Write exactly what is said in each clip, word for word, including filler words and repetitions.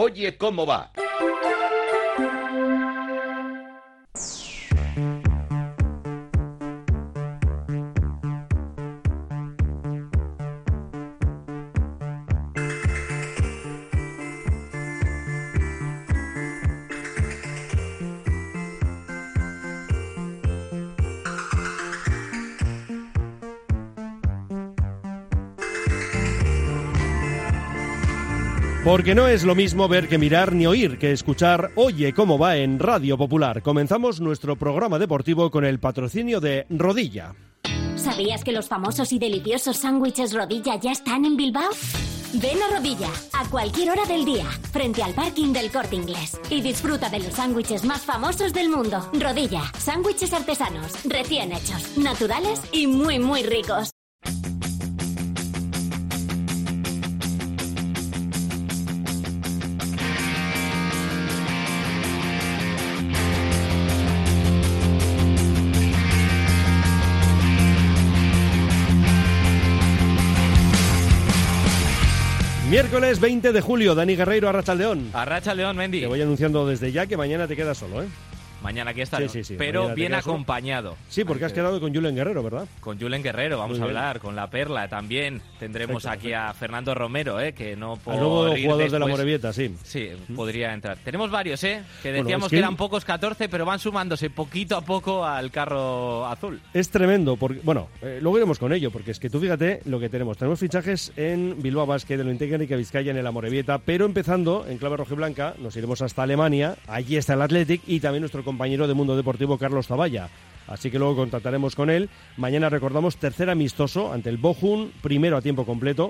Oye cómo va. Porque no es lo mismo ver que mirar ni oír que escuchar Oye cómo va en Radio Popular. Comenzamos nuestro programa deportivo con el patrocinio de Rodilla. ¿Sabías que los famosos y deliciosos sándwiches Rodilla ya están en Bilbao? Ven a Rodilla, a cualquier hora del día, frente al parking del Corte Inglés. Y disfruta de los sándwiches más famosos del mundo. Rodilla, sándwiches artesanos, recién hechos, naturales y muy, muy ricos. Miércoles veinte de julio, Dani Guerreiro, Arratsaldeón. Arratsaldeón, Mendy. Te voy anunciando desde ya que mañana te quedas solo, ¿eh? Mañana aquí estaré, sí, sí, sí. pero bien acompañado. Sí, porque has quedado con Julen Guerrero, ¿verdad? Con Julen Guerrero, vamos a hablar, con La Perla también. Tendremos perfecto, aquí perfecto. a Fernando Romero, ¿eh? que no por Al nuevo jugador después, de la Morevieta, sí. Sí, ¿Mm? podría entrar. Tenemos varios, ¿eh? Que decíamos bueno, es que, que eran pocos, catorce, pero van sumándose poquito a poco al carro azul. Es tremendo, porque bueno, eh, luego iremos con ello, porque es que tú fíjate lo que tenemos. Tenemos fichajes en Bilbao Basket, en el Técnica Vizcaya, en el Amorebieta, pero empezando en clave rojiblanca, nos iremos hasta Alemania. Allí está el Athletic y también nuestro compañero de Mundo Deportivo, Carlos Zavalla. Así que luego contactaremos con él. Mañana recordamos tercer amistoso ante el Bochum, primero a tiempo completo,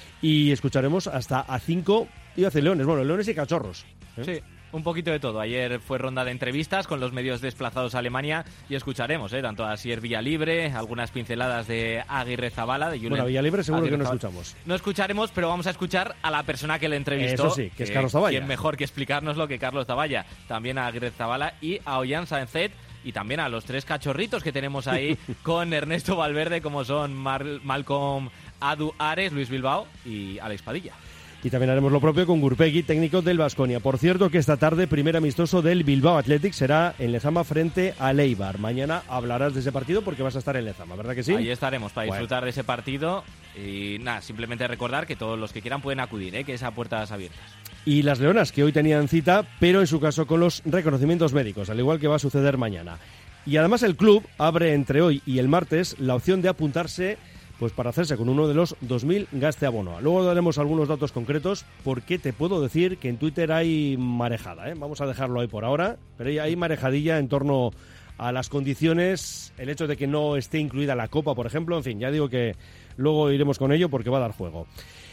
y escucharemos hasta a cinco y hace Leones, bueno, Leones y Cachorros, ¿eh? Sí, un poquito de todo. Ayer fue ronda de entrevistas con los medios desplazados a Alemania y escucharemos, ¿eh? tanto a Asier Villalibre, algunas pinceladas de Aguirre Zabala, de Julen. Bueno, Villalibre seguro Aguirre que no Zabala. escuchamos. No escucharemos, pero vamos a escuchar a la persona que le entrevistó. Eso sí, que es Carlos Zavalla. ¿Quién mejor que explicárnoslo que Carlos Zavalla? También a Aguirre Zabala y a Ollán Sánchez. Y también a los tres cachorritos que tenemos ahí con Ernesto Valverde, como son Mar- Malcolm Adu Ares, Luis Bilbao y Alex Padilla. Y también haremos lo propio con Gurpegui, técnico del Baskonia. Por cierto, que esta tarde, primer amistoso del Bilbao Athletic será en Lezama frente a Eibar. Mañana hablarás de ese partido porque vas a estar en Lezama, ¿verdad que sí? Ahí estaremos para bueno. disfrutar de ese partido. Y nada, simplemente recordar que todos los que quieran pueden acudir, ¿eh? que esa puerta es abierta. Y las Leonas, que hoy tenían cita, pero en su caso con los reconocimientos médicos, al igual que va a suceder mañana. Y además el club abre entre hoy y el martes la opción de apuntarse pues para hacerse con uno de los dos mil gaste abono. Luego daremos algunos datos concretos porque te puedo decir que en Twitter hay marejada, ¿eh? Vamos a dejarlo ahí por ahora, pero hay marejadilla en torno a las condiciones, el hecho de que no esté incluida la Copa, por ejemplo, en fin, ya digo que luego iremos con ello porque va a dar juego.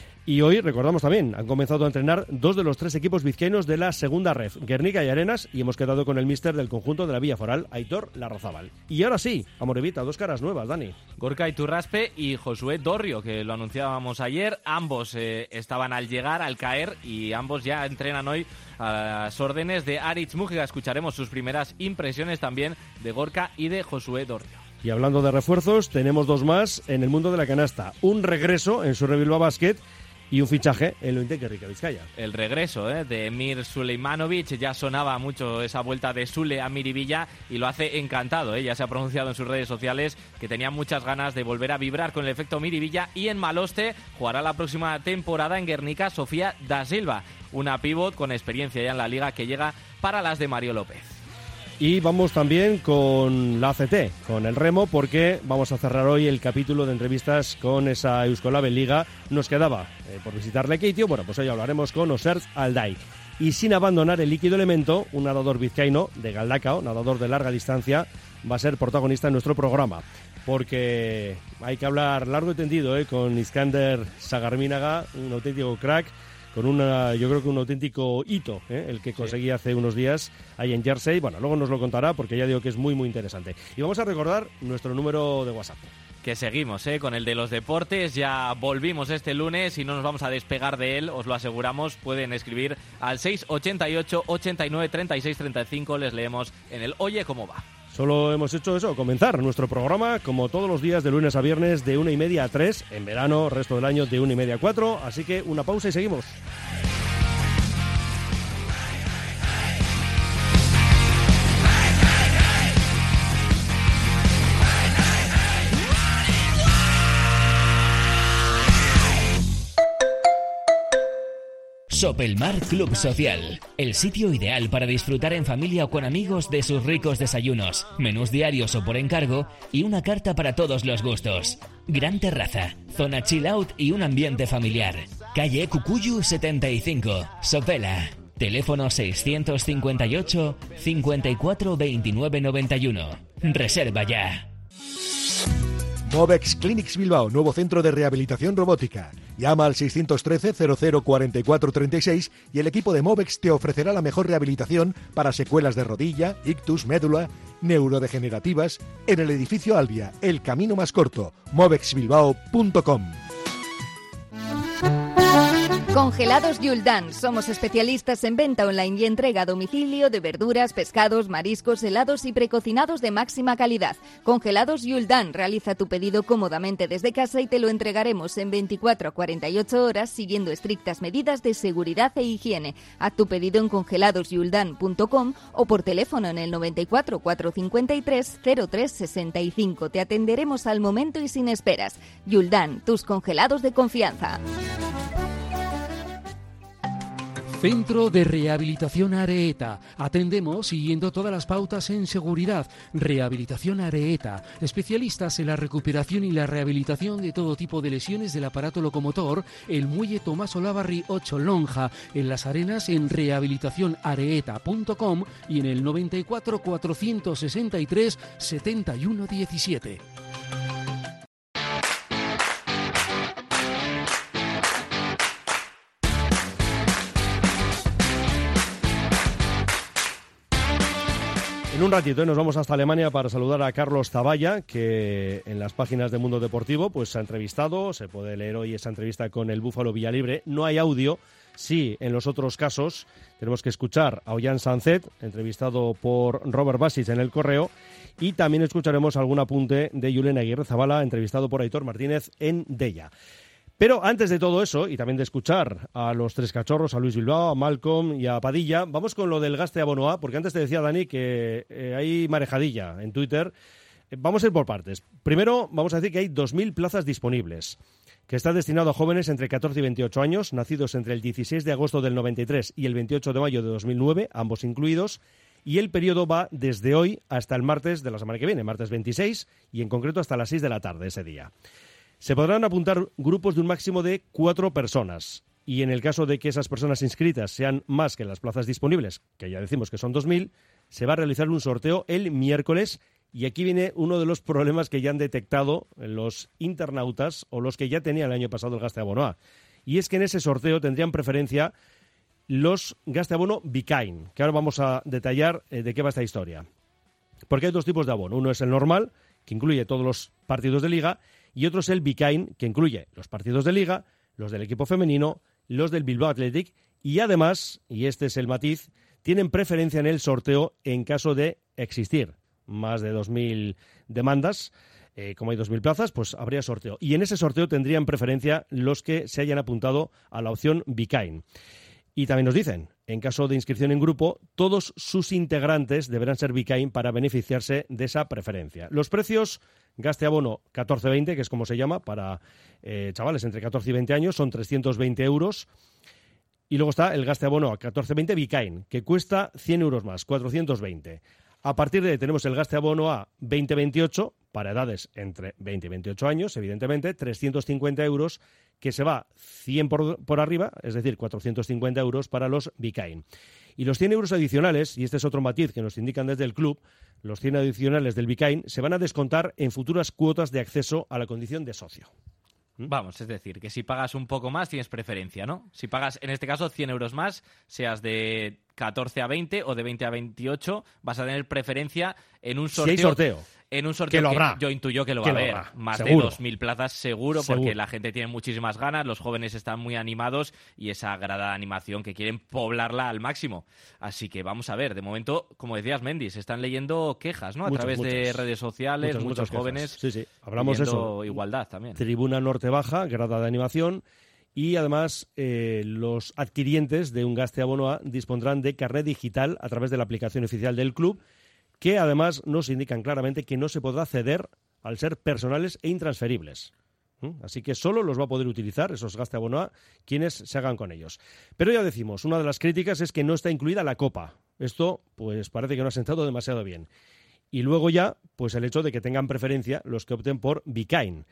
Y hoy, recordamos también, han comenzado a entrenar dos de los tres equipos vizcaínos de la segunda ref, Guernica y Arenas, y hemos quedado con el míster del conjunto de la Villa Foral, Aitor Larrazábal. Y ahora sí, Amorebieta, dos caras nuevas, Dani. Gorka Iturraspe y Josué Dorrio, que lo anunciábamos ayer. Ambos eh, estaban al llegar, al caer, y ambos ya entrenan hoy a las órdenes de Aritz Mújica. Escucharemos sus primeras impresiones también de Gorka y de Josué Dorrio. Y hablando de refuerzos, tenemos dos más en el mundo de la canasta. Un regreso en Surre Bilbao Basket y un fichaje en lo Guernica Vizcaya. El regreso ¿eh? de Emir Suleimanovic, ya sonaba mucho esa vuelta de Sule a Miribilla y lo hace encantado, ¿eh? ya se ha pronunciado en sus redes sociales que tenía muchas ganas de volver a vibrar con el efecto Miribilla, y en Maloste jugará la próxima temporada en Guernica Sofía da Silva, una pívot con experiencia ya en la liga que llega para las de Mario López. Y vamos también con la A C T, con el remo, porque vamos a cerrar hoy el capítulo de entrevistas con esa Euskolabel Liga. Nos quedaba eh, por visitarle Keitio, bueno, pues hoy hablaremos con Oserz Alday. Y sin abandonar el líquido elemento, un nadador vizcaíno de Galdakao, nadador de larga distancia, va a ser protagonista en nuestro programa. Porque hay que hablar largo y tendido eh, con Iskander Sagarminaga, un auténtico crack, con una, yo creo que un auténtico hito, ¿eh? el que conseguí sí. hace unos días ahí en Jersey. Bueno, luego nos lo contará porque ya digo que es muy, muy interesante. Y vamos a recordar nuestro número de WhatsApp. Que seguimos ¿eh? con el de los deportes, ya volvimos este lunes y no nos vamos a despegar de él, os lo aseguramos. Pueden escribir al seis ochenta y ocho, ochenta y nueve, treinta y seis, treinta y cinco, les leemos en el Oye Cómo Va. Solo hemos hecho eso, comenzar nuestro programa como todos los días de lunes a viernes de una y media a tres, en verano, resto del año de una y media a cuatro, así que una pausa y seguimos. Sopelmar Club Social, el sitio ideal para disfrutar en familia o con amigos de sus ricos desayunos, menús diarios o por encargo y una carta para todos los gustos. Gran terraza, zona chill out y un ambiente familiar. Calle Cucuyu setenta y cinco, Sopela. Teléfono seiscientos cincuenta y ocho, cincuenta y cuatro, veintinueve noventa y uno. Reserva ya. Movex Clinics Bilbao, nuevo centro de rehabilitación robótica. Llama al seiscientos trece, cero cero cuarenta y cuatro treinta y seis y el equipo de Movex te ofrecerá la mejor rehabilitación para secuelas de rodilla, ictus, médula, neurodegenerativas en el edificio Albia, el camino más corto, movex bilbao punto com. Congelados Yuldan. Somos especialistas en venta online y entrega a domicilio de verduras, pescados, mariscos, helados y precocinados de máxima calidad. Congelados Yuldan. Realiza tu pedido cómodamente desde casa y te lo entregaremos en veinticuatro a cuarenta y ocho horas siguiendo estrictas medidas de seguridad e higiene. Haz tu pedido en congelados yuldan punto com o por teléfono en el noventa y cuatro, cuatrocientos cincuenta y tres, cero tres sesenta y cinco. Te atenderemos al momento y sin esperas. Yuldan, tus congelados de confianza. Centro de Rehabilitación Areeta. Atendemos siguiendo todas las pautas en seguridad. Rehabilitación Areeta. Especialistas en la recuperación y la rehabilitación de todo tipo de lesiones del aparato locomotor. El muelle Tomás Olavarri ocho Lonja. En Las Arenas en rehabilitación areeta punto com y en el noventa y cuatro, cuatrocientos sesenta y tres, setenta y uno diecisiete. En un ratito nos vamos hasta Alemania para saludar a Carlos Zavalla, que en las páginas de Mundo Deportivo pues se ha entrevistado, se puede leer hoy esa entrevista con el Búfalo Villalibre. No hay audio, sí, en los otros casos tenemos que escuchar a Ollán Sancet, entrevistado por Robert Basis en El Correo, y también escucharemos algún apunte de Julen Aguirre Zabala, entrevistado por Aitor Martínez en Deia. Pero antes de todo eso, y también de escuchar a los tres cachorros, a Luis Bilbao, a Malcolm y a Padilla, vamos con lo del Gaste Abonoa, porque antes te decía, Dani, que eh, hay marejadilla en Twitter. Eh, vamos a ir por partes. Primero, vamos a decir que hay dos mil plazas disponibles, que está destinado a jóvenes entre catorce y veintiocho años, nacidos entre el dieciséis de agosto del noventa y tres y el veintiocho de mayo de dos mil nueve, ambos incluidos, y el periodo va desde hoy hasta el martes de la semana que viene, martes veintiséis, y en concreto hasta las seis de la tarde ese día. Se podrán apuntar grupos de un máximo de cuatro personas y en el caso de que esas personas inscritas sean más que las plazas disponibles, que ya decimos que son dos mil, se va a realizar un sorteo el miércoles y aquí viene uno de los problemas que ya han detectado los internautas o los que ya tenían el año pasado el Gaste Abonoa. Y es que en ese sorteo tendrían preferencia los Gaste Abono Bikain, que ahora vamos a detallar eh, de qué va esta historia. Porque hay dos tipos de abono. Uno es el normal, que incluye todos los partidos de liga, y otro es el Bikain, que incluye los partidos de liga, los del equipo femenino, los del Bilbao Athletic y además, y este es el matiz, tienen preferencia en el sorteo en caso de existir más de dos mil demandas. Eh, como hay dos mil plazas, pues habría sorteo. Y en ese sorteo tendrían preferencia los que se hayan apuntado a la opción Bikain. Y también nos dicen, en caso de inscripción en grupo, todos sus integrantes deberán ser Bikain para beneficiarse de esa preferencia. Los precios, Gaste Abono catorce veinte, que es como se llama, para eh, chavales entre catorce y veinte años, son trescientos veinte euros. Y luego está el Gaste Abono a catorce veinte Bikain, que cuesta cien euros más, cuatrocientos veinte. A partir de ahí tenemos el Gaste Abono a veinte veintiocho, para edades entre veinte y veintiocho años, evidentemente, trescientos cincuenta euros, que se va cien por, por arriba, es decir, cuatrocientos cincuenta euros para los Bikain. Y los cien euros adicionales, y este es otro matiz que nos indican desde el club, los cien adicionales del Bikain se van a descontar en futuras cuotas de acceso a la condición de socio. Vamos, es decir, que si pagas un poco más tienes preferencia, ¿no? Si pagas, en este caso, cien euros más, seas de catorce a veinte o de veinte a veintiocho, vas a tener preferencia en un sorteo. Si hay sorteo. En un sorteo que, lo que habrá. yo intuyo que lo que va a lo haber. habrá. Más Seguro. de dos mil plazas seguro, Seguro. porque la gente tiene muchísimas ganas, los jóvenes están muy animados y esa grada de animación que quieren poblarla al máximo. Así que vamos a ver, de momento, como decías, Mendy, se están leyendo quejas, ¿no? A Muchas, través muchas. de redes sociales, Muchas, muchos muchas jóvenes quejas. Sí, sí. Hablamos de eso. Igualdad también. Tribuna Norte Baja, grada de animación. Y además, eh, los adquirientes de un Gaste Abonoa dispondrán de carnet digital a través de la aplicación oficial del club, que además nos indican claramente que no se podrá ceder al ser personales e intransferibles. ¿Mm? Así que solo los va a poder utilizar, esos Gaste Abonoa, quienes se hagan con ellos. Pero ya decimos, una de las críticas es que no está incluida la Copa. Esto, pues parece que no ha sentado demasiado bien. Y luego ya, pues el hecho de que tengan preferencia los que opten por Bikain.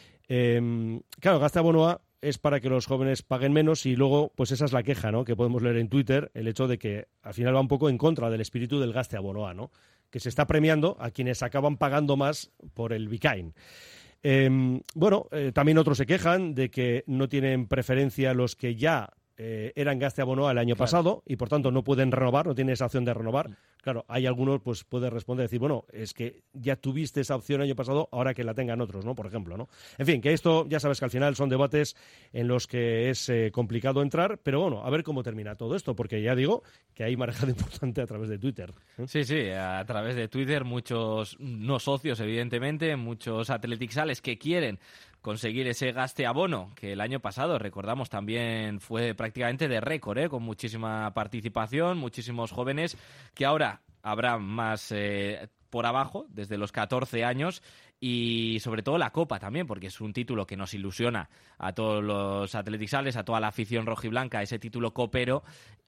Eh, claro, Gaste Abonoa es para que los jóvenes paguen menos y luego, pues esa es la queja, ¿no?, que podemos leer en Twitter, el hecho de que al final va un poco en contra del espíritu del Gaste Abonoa, ¿no?, que se está premiando a quienes acaban pagando más por el Bikain. Eh, bueno, eh, también otros se quejan de que no tienen preferencia los que ya eh, eran Gaste Abonoa el año Claro. pasado y por tanto no pueden renovar, no tienen esa opción de renovar. Claro, hay algunos, pues puede responder y decir, bueno, es que ya tuviste esa opción el año pasado, ahora que la tengan otros, ¿no?, por ejemplo, ¿no? En fin, que esto ya sabes que al final son debates en los que es eh, complicado entrar, pero bueno, a ver cómo termina todo esto, porque ya digo que hay marejada importante a través de Twitter. ¿eh? Sí, sí, a través de Twitter muchos no socios, evidentemente, muchos atletixales que quieren conseguir ese Gaste Abono, que el año pasado, recordamos, también fue prácticamente de récord, ¿eh?, con muchísima participación, muchísimos jóvenes, que ahora habrá más eh, por abajo, desde los catorce años, y sobre todo la Copa también, porque es un título que nos ilusiona a todos los atletixales, a toda la afición rojiblanca, ese título copero,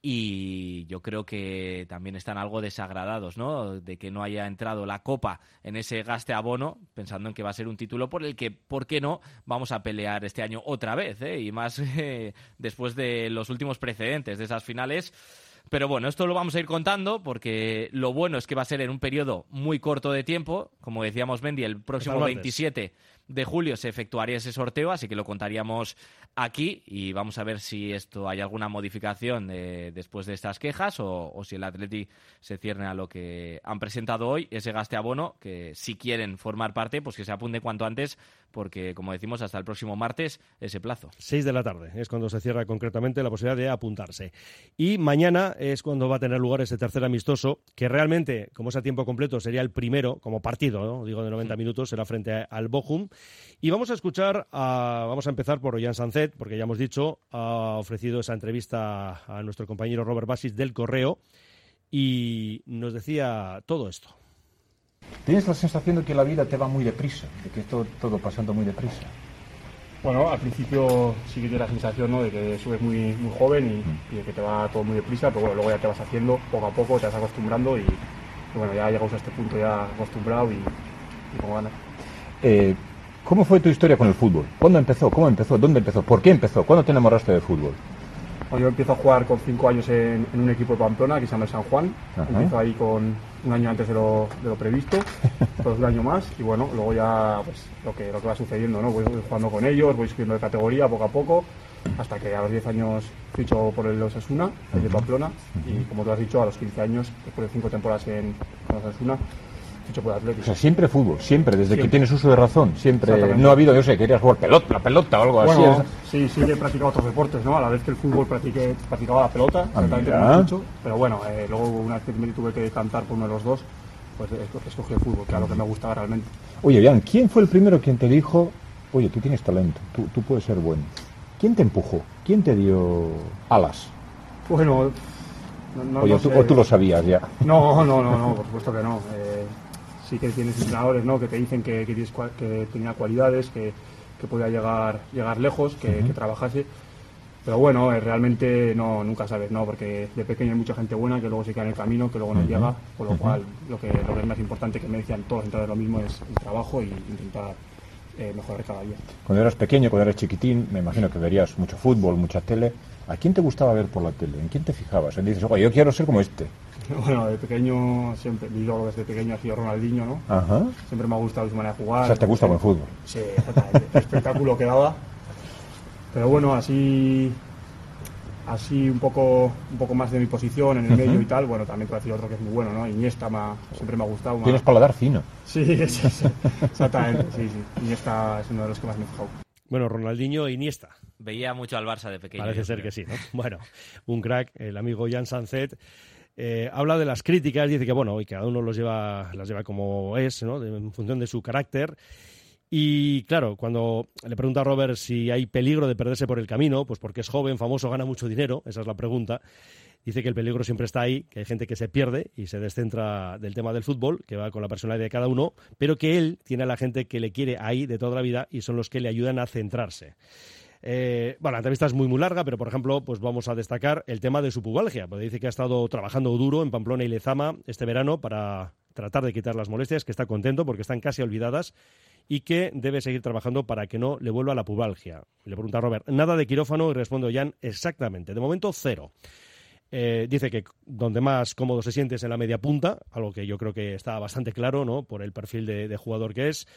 y yo creo que también están algo desagradados, ¿no?, de que no haya entrado la Copa en ese Gaste Abono, pensando en que va a ser un título por el que, ¿por qué no?, vamos a pelear este año otra vez, ¿eh?, y más eh, después de los últimos precedentes de esas finales. Pero bueno, esto lo vamos a ir contando porque lo bueno es que va a ser en un periodo muy corto de tiempo. Como decíamos, Mendy, el próximo veintisiete de julio se efectuaría ese sorteo, así que lo contaríamos aquí y vamos a ver si esto hay alguna modificación de, después de estas quejas o, o si el Atleti se cierne a lo que han presentado hoy, ese Gaste Abono, que si quieren formar parte, pues que se apunte cuanto antes, porque como decimos, hasta el próximo martes ese plazo. seis de la tarde es cuando se cierra concretamente la posibilidad de apuntarse. Y mañana es cuando va a tener lugar ese tercer amistoso, que realmente, como es a tiempo completo, sería el primero como partido, ¿no?, digo de noventa minutos, será frente al Bochum. Y vamos a escuchar, a, vamos a empezar por Ollán Sanzet, porque ya hemos dicho, ha ofrecido esa entrevista a nuestro compañero Robert Basis del Correo y nos decía todo esto. ¿Tienes la sensación de que la vida te va muy deprisa? De que todo, todo pasando muy deprisa. Bueno, al principio sí que tienes la sensación, ¿no?, de que subes muy, muy joven y, y de que te va todo muy deprisa, pero bueno, luego ya te vas haciendo poco a poco, te vas acostumbrando y, y bueno, ya llegamos a este punto ya acostumbrado y, y con ganas. Eh, ¿Cómo fue tu historia con el fútbol? ¿Cuándo empezó? ¿Cómo empezó? ¿Dónde empezó? ¿Por qué empezó? ¿Cuándo te enamoraste del fútbol? Bueno, yo empiezo a jugar con cinco años en, en un equipo de Pamplona que se llama el San Juan. Ajá. Empiezo ahí con un año antes de lo, de lo previsto, pues un año más y bueno, luego ya pues lo que, lo que va sucediendo, ¿no? Voy, voy jugando con ellos, voy subiendo de categoría poco a poco, hasta que a los diez años ficho por el Osasuna, el de Pamplona, y como tú has dicho, a los quince años, después de cinco temporadas en con Osasuna, ficho por el Atlético. O sea, siempre fútbol, siempre, desde Siempre. que tienes uso de razón, siempre. Exactamente. No ha habido, yo sé, querías jugar pelota, la pelota o algo Bueno, así. sí, sí que he practicado otros deportes, ¿no? A la vez que el fútbol practiqué, practicaba la pelota, exactamente mira. como has dicho, pero bueno, eh, luego una vez que me tuve que decantar por uno de los dos, pues esco- escogí el fútbol, que era lo que me gustaba realmente. Oye, Jan, ¿quién fue el primero quien te dijo, oye, tú tienes talento, tú, tú puedes ser bueno? ¿Quién te empujó? ¿Quién te dio alas? Bueno, no, no, Oye, no tú, sé. o tú lo sabías ya. No, no, no, no, por supuesto que no. Eh, sí que tienes entrenadores, ¿no?, que te dicen que, que, tienes cua- que tenía cualidades, que, que podía llegar, llegar lejos, que, Ujú. que trabajase. Pero bueno, eh, realmente no, nunca sabes, ¿no? Porque de pequeño hay mucha gente buena que luego se queda en el camino, que luego no Ujú. llega, por lo Ujú. cual lo que, lo que es más importante, que me decían todos los entrenadores lo mismo, es el trabajo y intentar eh, mejorar cada día. Cuando eras pequeño, cuando eras chiquitín, me imagino que verías mucho fútbol, mucha tele. ¿A quién te gustaba ver por la tele? ¿En quién te fijabas? ¿En dices, oye, yo quiero ser como este? Bueno, de pequeño, siempre, mi ídolo desde pequeño ha sido Ronaldinho, ¿no? Ajá. Siempre me ha gustado su manera de jugar. O sea, te gusta buen fútbol. Sí, exactamente. El espectáculo que daba. Pero bueno, así así un poco un poco más de mi posición en el Ujú. medio y tal, bueno, también te voy a decir otro que es muy bueno, ¿no? Iniesta me ha- siempre me ha gustado. me ha- Tienes paladar fino. Sí, sí, sí, exactamente, sí, sí. Iniesta es uno de los que más me he fijado. Bueno, Ronaldinho e Iniesta. Veía mucho al Barça de pequeño. Parece yo ser creo. que sí, ¿no? Bueno, un crack, el amigo Ollán Sanzet. Eh, habla de las críticas, dice que bueno, y cada uno los lleva, las lleva como es, ¿no? De- en función de su carácter. Y claro, cuando le pregunta a Robert si hay peligro de perderse por el camino, pues porque es joven, famoso, gana mucho dinero, esa es la pregunta. Dice que el peligro siempre está ahí, que hay gente que se pierde y se descentra del tema del fútbol, que va con la personalidad de cada uno, pero que él tiene a la gente que le quiere ahí de toda la vida y son los que le ayudan a centrarse. Eh, bueno, la entrevista es muy muy larga, pero por ejemplo, pues vamos a destacar el tema de su pubalgia, porque dice que ha estado trabajando duro en Pamplona y Lezama este verano para tratar de quitar las molestias, que está contento porque están casi olvidadas y que debe seguir trabajando para que no le vuelva la pubalgia. Le pregunta a Robert, nada de quirófano, y responde Jan, exactamente, de momento cero. Eh, dice que donde más cómodo se siente es en la media punta, algo que yo creo que está bastante claro, ¿no?, por el perfil de, de jugador que es.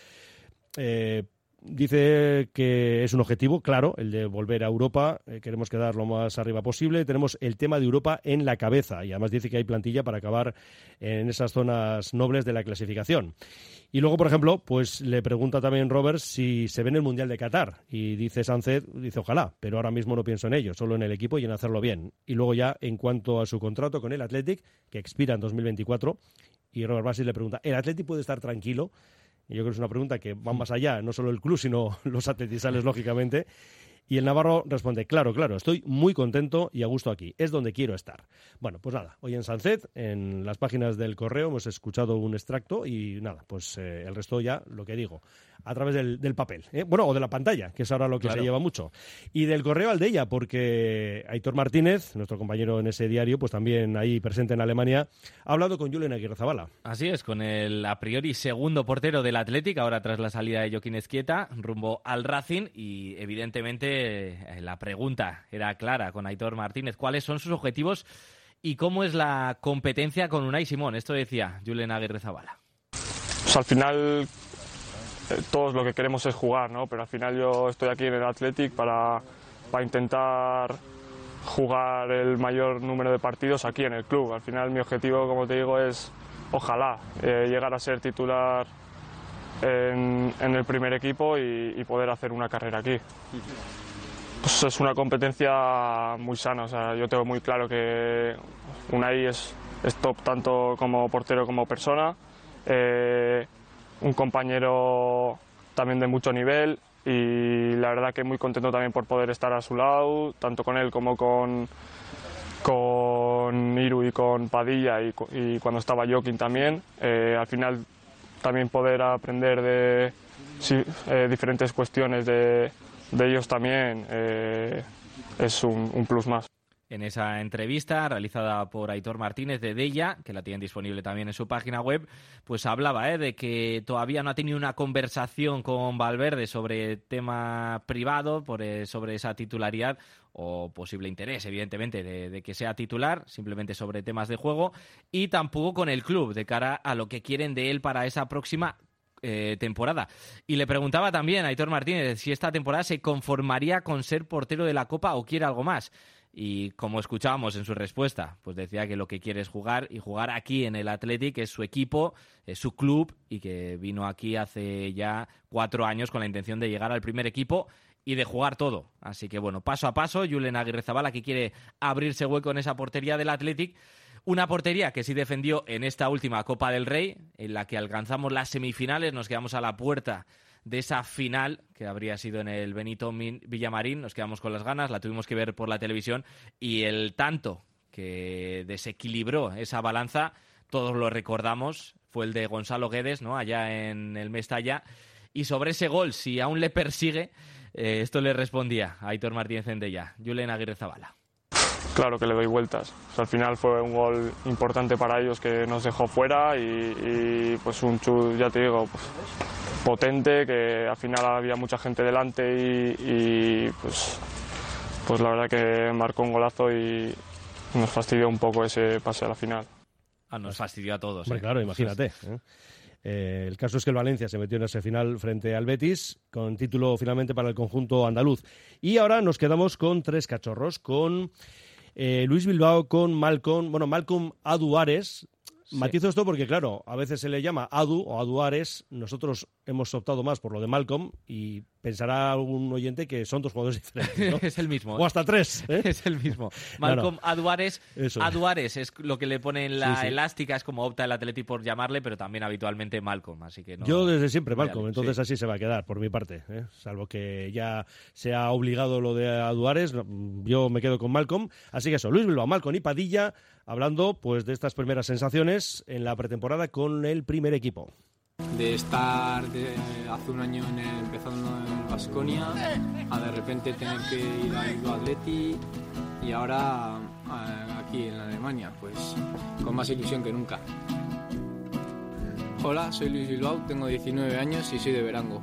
Eh, dice que es un objetivo, claro, el de volver a Europa. Eh, queremos quedar lo más arriba posible. Tenemos el tema de Europa en la cabeza y además dice que hay plantilla para acabar en esas zonas nobles de la clasificación. Y luego, por ejemplo, pues le pregunta también Robert si se ve en el Mundial de Qatar y dice Sánchez, dice ojalá, pero ahora mismo no pienso en ello, solo en el equipo y en hacerlo bien. Y luego ya en cuanto a su contrato con el Athletic, que expira en dos mil veinticuatro, y Robert Basis le pregunta, ¿el Athletic puede estar tranquilo? Y yo creo que es una pregunta que va más allá, no solo el club, sino los atletizales, lógicamente. Y el navarro responde, claro, claro, estoy muy contento y a gusto aquí, es donde quiero estar. Bueno, pues nada, hoy en Sánchez, en las páginas del Correo, hemos escuchado un extracto y nada, pues eh, el resto ya, lo que digo, a través del, del papel, ¿eh? Bueno, o de la pantalla, que es ahora lo que claro. se lleva mucho. Y del Correo al de ella, porque Aitor Martínez, nuestro compañero en ese diario, pues también ahí presente en Alemania, ha hablado con Julen Aguirrezabala. Así es, con el a priori segundo portero del Athletic, ahora tras la salida de Joaquín Ezquieta, rumbo al Racing, y evidentemente la pregunta era clara con Aitor Martínez, ¿cuáles son sus objetivos y cómo es la competencia con Unai Simón? Esto decía Julen Aguirrezabala. Pues al final eh, todos lo que queremos es jugar, ¿no? Pero al final yo estoy aquí en el Athletic para, para intentar jugar el mayor número de partidos aquí en el club. Al final mi objetivo, como te digo, es ojalá eh, llegar a ser titular en, en el primer equipo y, y poder hacer una carrera aquí. Pues es una competencia muy sana, o sea, yo tengo muy claro que Unai es, es top tanto como portero como persona, eh, un compañero también de mucho nivel y la verdad que muy contento también por poder estar a su lado, tanto con él como con, con Iru y con Padilla y, y cuando estaba Joaquín también. Eh, al final también poder aprender de sí, eh, diferentes cuestiones de de ellos también eh, es un, un plus más. En esa entrevista realizada por Aitor Martínez de Deia, que la tienen disponible también en su página web, pues hablaba eh, de que todavía no ha tenido una conversación con Valverde sobre tema privado, por, eh, sobre esa titularidad o posible interés, evidentemente, de, de que sea titular, simplemente sobre temas de juego, y tampoco con el club de cara a lo que quieren de él para esa próxima Eh, temporada. Y le preguntaba también a Aitor Martínez si esta temporada se conformaría con ser portero de la Copa o quiere algo más. Y como escuchábamos en su respuesta, pues decía que lo que quiere es jugar y jugar aquí en el Athletic, es su equipo, es su club y que vino aquí hace ya cuatro años con la intención de llegar al primer equipo y de jugar todo. Así que bueno, paso a paso, Julen Aguirrezabala que quiere abrirse hueco en esa portería del Athletic. Una portería que sí defendió en esta última Copa del Rey, en la que alcanzamos las semifinales, nos quedamos a la puerta de esa final, que habría sido en el Benito Villamarín, nos quedamos con las ganas, la tuvimos que ver por la televisión, y el tanto que desequilibró esa balanza, todos lo recordamos, fue el de Gonzalo Guedes, ¿no?, allá en el Mestalla, y sobre ese gol, si aún le persigue, eh, esto le respondía a Aitor Martínez en Deia, Julen Aguirrezabala. Claro que le doy vueltas. O sea, al final fue un gol importante para ellos que nos dejó fuera y, y pues un chut, ya te digo, pues, potente, que al final había mucha gente delante y, y pues, pues la verdad que marcó un golazo y nos fastidió un poco ese pase a la final. Ah, nos fastidió a todos. Hombre, ¿eh? Claro, imagínate. ¿eh? Eh, el caso es que el Valencia se metió en ese final frente al Betis, con título finalmente para el conjunto andaluz. Y ahora nos quedamos con tres cachorros, con eh, Luis Bilbao, con Malcolm, bueno, Malcolm Aduares. Sí. Matizo esto porque, claro, a veces se le llama Adu o Aduares, nosotros hemos optado más por lo de Malcolm y pensará algún oyente que son dos jugadores diferentes, ¿no? Es el mismo. O hasta tres, ¿eh? Es el mismo. Malcolm no, no. Aduares. Eso. Aduares es lo que le pone en la sí, sí. elástica, es como opta el Atleti por llamarle, pero también habitualmente Malcolm, así que no. Yo desde siempre Malcolm, Vale, entonces sí. así se va a quedar, por mi parte, ¿eh? Salvo que ya se ha obligado lo de Aduares, yo me quedo con Malcolm. Así que eso, Luis Bilbao, Malcolm y Padilla, hablando pues de estas primeras sensaciones en la pretemporada con el primer equipo. De estar de, hace un año en el, empezando en Baskonia a de repente tener que ir a Bilbao Athletic y ahora a, aquí en Alemania, pues con más ilusión que nunca. Hola, soy Luis Bilbao, tengo diecinueve años y soy de Berango.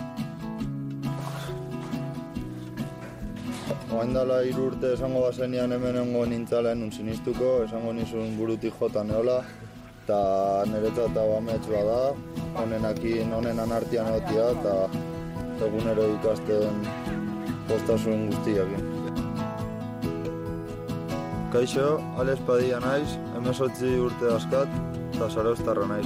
Oain dela hiru urte esango bazenean hemenengo nintzala enun sinistuko, esango nizun burutik jota neola, eta niretzat eta bametsua da, honenakin, honenan artean egotia, eta egunero ikasten postasun guztiakin. Kaixo, Alex Padilla naiz, hemezortzi urte daskat, eta zarauztarra naiz.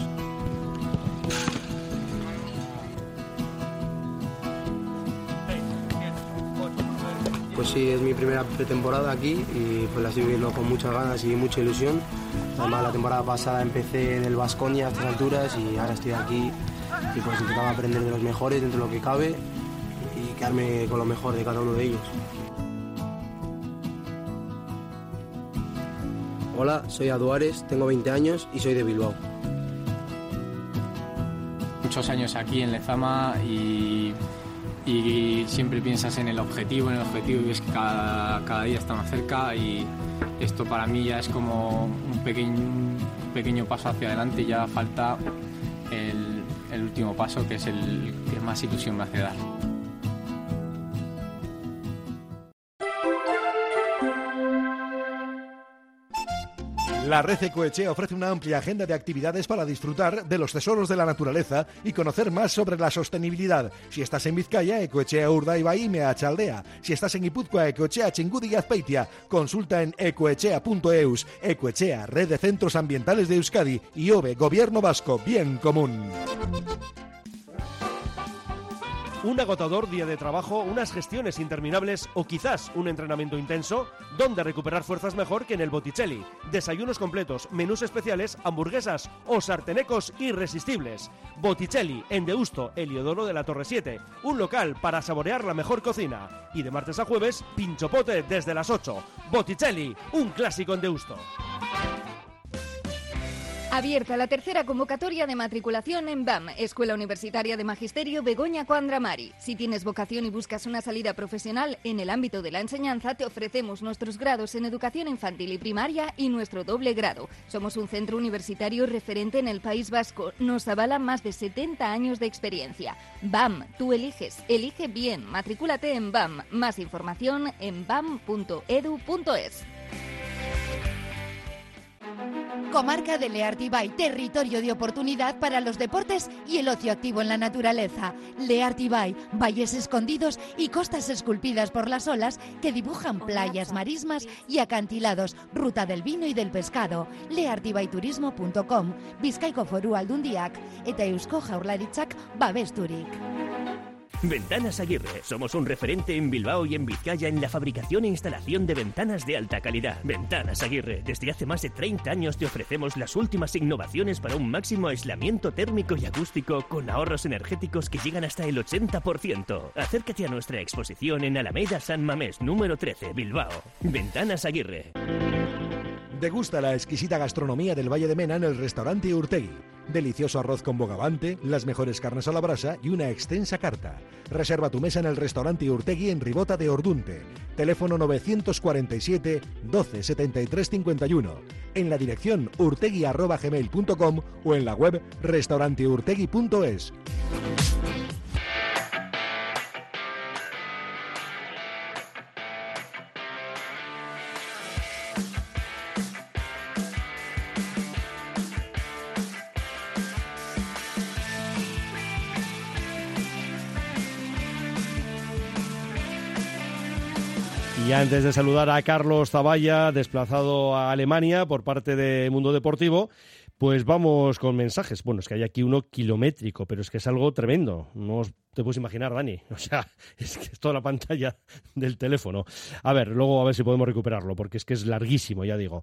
Pues sí, es mi primera pretemporada aquí y pues la estoy viviendo con muchas ganas y mucha ilusión. Además, la temporada pasada empecé en el Baskonia a estas alturas y ahora estoy aquí y pues intentando aprender de los mejores dentro de lo que cabe y quedarme con lo mejor de cada uno de ellos. Hola, soy Aduares, tengo veinte años y soy de Bilbao. Muchos años aquí en Lezama y... y siempre piensas en el objetivo, en el objetivo y ves que cada, cada día está más cerca y esto para mí ya es como un pequeño, un pequeño paso hacia adelante y ya falta el, el último paso que es el que más ilusión me hace dar. La Red Ecoechea ofrece una amplia agenda de actividades para disfrutar de los tesoros de la naturaleza y conocer más sobre la sostenibilidad. Si estás en Vizcaya, Ecoechea Urdaibai y Meatzaldea. Si estás en Guipúzcoa, Ecoechea Txingudi y Azpeitia. Consulta en ecoechea punto eus. Ecoechea, Red de Centros Ambientales de Euskadi y O B E, Gobierno Vasco, Bien Común. Un agotador día de trabajo, unas gestiones interminables o quizás un entrenamiento intenso, ¿dónde recuperar fuerzas mejor que en el Botticelli? Desayunos completos, menús especiales, hamburguesas o sartenecos irresistibles. Botticelli, en Deusto, Heliodoro de la Torre siete, un local para saborear la mejor cocina. Y de martes a jueves, pinchopote desde las ocho. Botticelli, un clásico en Deusto. Abierta la tercera convocatoria de matriculación en B A M, Escuela Universitaria de Magisterio Begoña Coandramari. Si tienes vocación y buscas una salida profesional en el ámbito de la enseñanza, te ofrecemos nuestros grados en educación infantil y primaria y nuestro doble grado. Somos un centro universitario referente en el País Vasco. Nos avalan más de setenta años de experiencia. B A M, tú eliges, elige bien. Matricúlate en B A M. Más información en bam punto edu punto es. Comarca de Leartibay, territorio de oportunidad para los deportes y el ocio activo en la naturaleza. Leartibay, valles escondidos y costas esculpidas por las olas que dibujan playas, marismas y acantilados, ruta del vino y del pescado. leartibayturismo punto com, Bizkaiko Foru Aldundiak eta Eusko Jaurlaritzak babesturik. Ventanas Aguirre. Somos un referente en Bilbao y en Vizcaya en la fabricación e instalación de ventanas de alta calidad. Ventanas Aguirre. Desde hace más de treinta años te ofrecemos las últimas innovaciones para un máximo aislamiento térmico y acústico con ahorros energéticos que llegan hasta el ochenta por ciento. Acércate a nuestra exposición en Alameda San Mamés, número trece, Bilbao. Ventanas Aguirre. Degusta la exquisita gastronomía del Valle de Mena en el restaurante Urtegui. Delicioso arroz con bogavante, las mejores carnes a la brasa y una extensa carta. Reserva tu mesa en el restaurante Urtegui en Ribota de Ordunte. Teléfono novecientos cuarenta y siete, doce, setenta y tres, cincuenta y uno. En la dirección urtegui arroba gmail punto com o en la web restauranteurtegui punto es. Y antes de saludar a Carlos Zavalla, desplazado a Alemania por parte de Mundo Deportivo, pues vamos con mensajes. Bueno, es que hay aquí uno kilométrico, pero es que es algo tremendo. No os te puedes imaginar, Dani. O sea, es que es toda la pantalla del teléfono. A ver, luego a ver si podemos recuperarlo, porque es que es larguísimo, ya digo.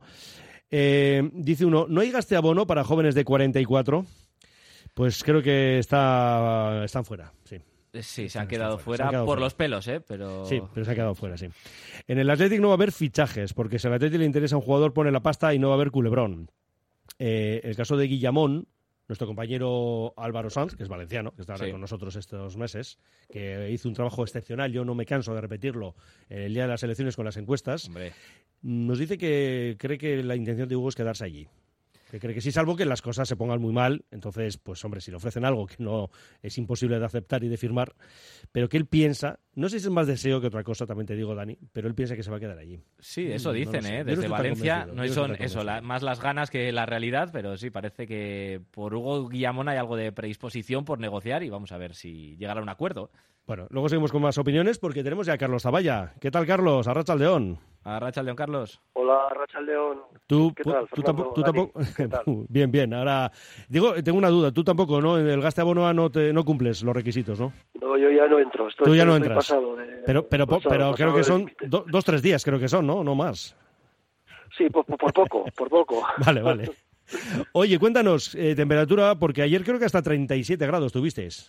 Eh, dice uno, ¿no hay gaste abono para jóvenes de cuarenta y cuatro? Pues creo que está, están fuera, sí. Sí, se han quedado fuera, han quedado por fuera. los pelos, ¿eh? Pero... Sí, pero se ha quedado fuera, sí. En el Athletic no va a haber fichajes, porque si al Athletic le interesa un jugador, pone la pasta y no va a haber culebrón. Eh, el caso de Guillamón, nuestro compañero Álvaro Sanz, que es valenciano, que está ahora Sí. con nosotros estos meses, que hizo un trabajo excepcional, yo no me canso de repetirlo, el día de las elecciones con las encuestas, Hombre. nos dice que cree que la intención de Hugo es quedarse allí. Que cree que sí, salvo que las cosas se pongan muy mal. Entonces, pues hombre, si le ofrecen algo que no es imposible de aceptar y de firmar, pero que él piensa, no sé si es más deseo que otra cosa, también te digo, Dani, pero él piensa que se va a quedar allí. Sí, eso Mm, dicen, no lo sé. ¿eh? Yo no Desde estoy tan Valencia convencido, no yo no son estoy tan eso, la- convencido. más las ganas que la realidad, pero sí, parece que por Hugo Guillamón hay algo de predisposición por negociar y vamos a ver si llegará a un acuerdo. Bueno, luego seguimos con más opiniones porque tenemos ya a Carlos Zavalla. ¿Qué tal, Carlos? Arratsaldeón. Arratsaldeón, Carlos. Hola, Arratsaldeón. Tú, ¿Qué pu- tal, tú Fernando? tampoco, tú Dani, tampoco... ¿qué tal? Bien, bien. Ahora, digo, tengo una duda. Tú tampoco, ¿no? En el gaste abono no te, no cumples los requisitos, ¿no? No, yo ya no entro. Estoy, Tú ya no estoy entras. pasado de- Pero, pero, po- pasado- pero pasado creo que del son límite. do- dos, tres días, creo que son, ¿no? No más. Sí, por, por poco, por poco. Vale, vale. Oye, cuéntanos, eh, temperatura, porque ayer creo que hasta treinta y siete grados tuvisteis.